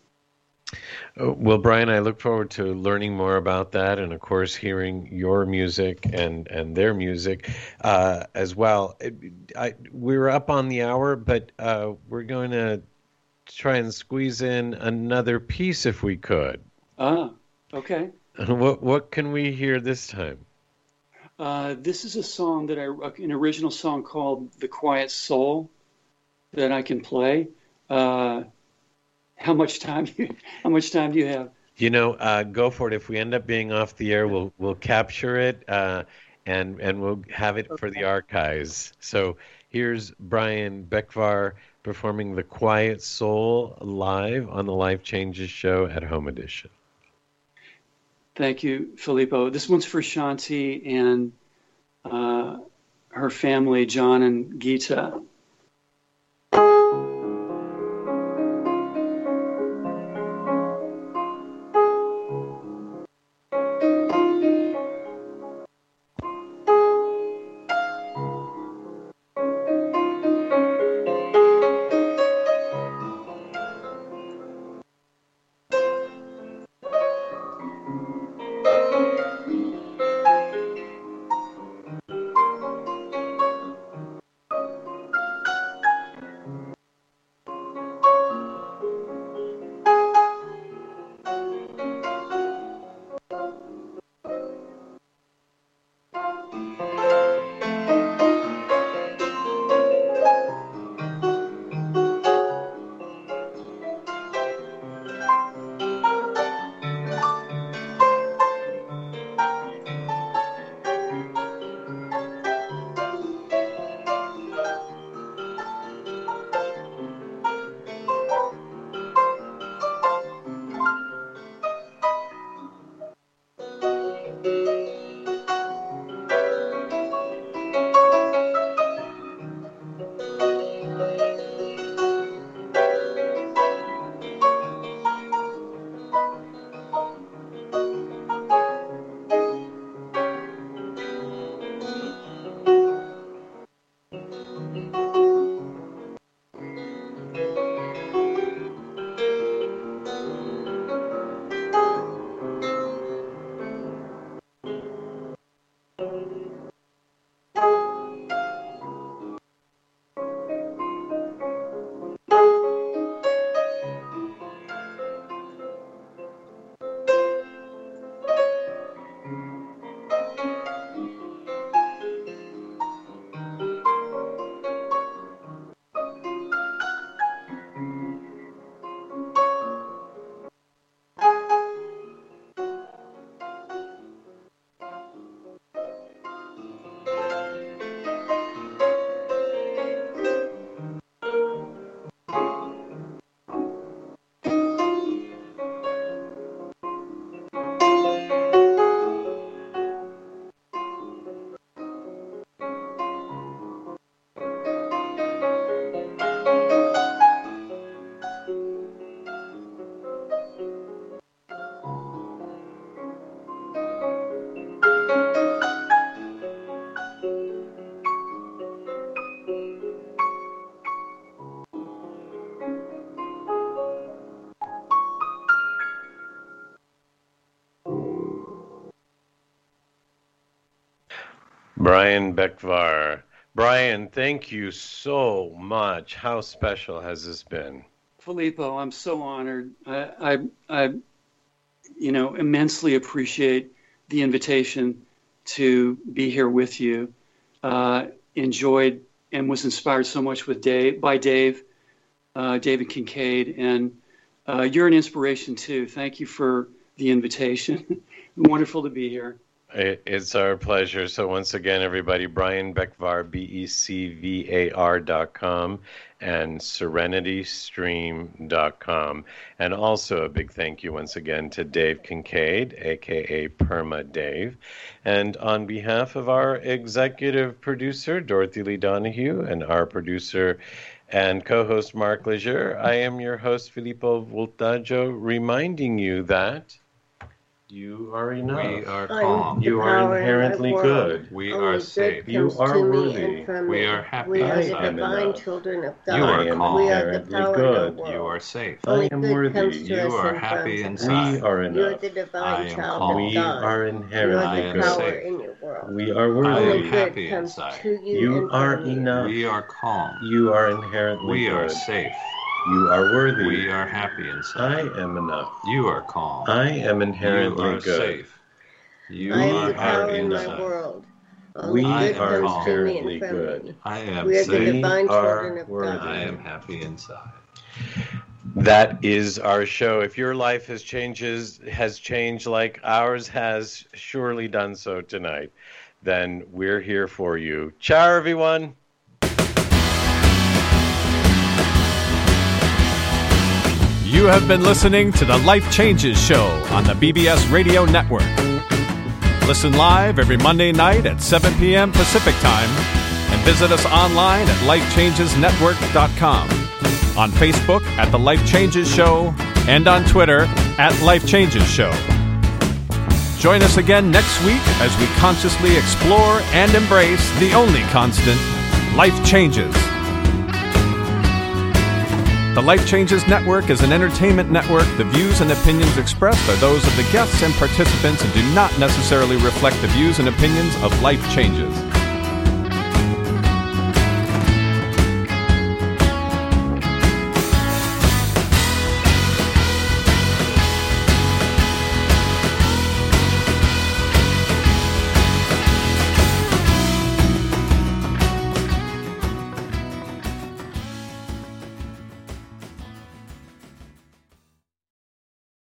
Well, Brian, I look forward to learning more about that, and of course, hearing your music and, and their music uh, as well. I, we're up on the hour, but uh, we're going to try and squeeze in another piece if we could. Ah, okay. What what can we hear this time? Uh, this is a song that I an original song called "The Quiet Soul" that I can play. Uh, How much time? Do you, how much time do you have? You know, uh, go for it. If we end up being off the air, we'll we'll capture it uh, and and we'll have it for the archives. So here's Brian Beckvar performing "The Quiet Soul" live on the Life Changes Show at Home Edition. Thank you, Filippo. This one's for Shanti and uh, her family, John and Geeta. Brian Beckvar. Brian, thank you so much. How special has this been? Filippo, I'm so honored. I, I, I, you know, immensely appreciate the invitation to be here with you. Uh, enjoyed and was inspired so much with Dave by Dave, uh, David Kincaid, and uh, you're an inspiration too. Thank you for the invitation. Wonderful to be here. It's our pleasure. So once again, everybody, Brian Beckvar, B E C V A R dot com and serenity stream dot com. And also a big thank you once again to Dave Kincaid, a k a. Perma Dave. And on behalf of our executive producer, Dorothy Lee Donahue, and our producer and co-host, Mark Lejeune, I am your host, Filippo Voltaggio, reminding you that you are enough. We are calm. You are inherently good. We Only are good safe. You comes are to me worthy. and from We me. are happy. We are I the am divine enough. children of God. You are I am calm. We are the inherently power good. of the world. You are safe. I Only am good worthy. comes to You us are and happy from inside. We are You're enough. the I divine am child calm. of We God. are You're inherently the am good. power safe. in your world. We are I Only am worthy. good happy comes inside. to you, You and are from you. enough. We are calm. You are inherently We are good. safe. You are worthy. We are happy I inside. am enough. You are calm. I am You inherently are good. safe. You I am are the power happy in my inside. world. We Only good are comes to me inherently and from good. me. I am We are the safe. divine We are children of worthy. God. I am happy inside. That is our show. If your life has changes has changed like ours has surely done so tonight, then we're here for you. Ciao, everyone. You have been listening to the Life Changes Show on the B B S Radio Network. Listen live every Monday night at seven p.m. Pacific Time and visit us online at life changes network dot com, on Facebook at The Life Changes Show, and on Twitter at Life Changes Show. Join us again next week as we consciously explore and embrace the only constant, life changes. The Life Changes Network is an entertainment network. The views and opinions expressed are those of the guests and participants and do not necessarily reflect the views and opinions of Life Changes.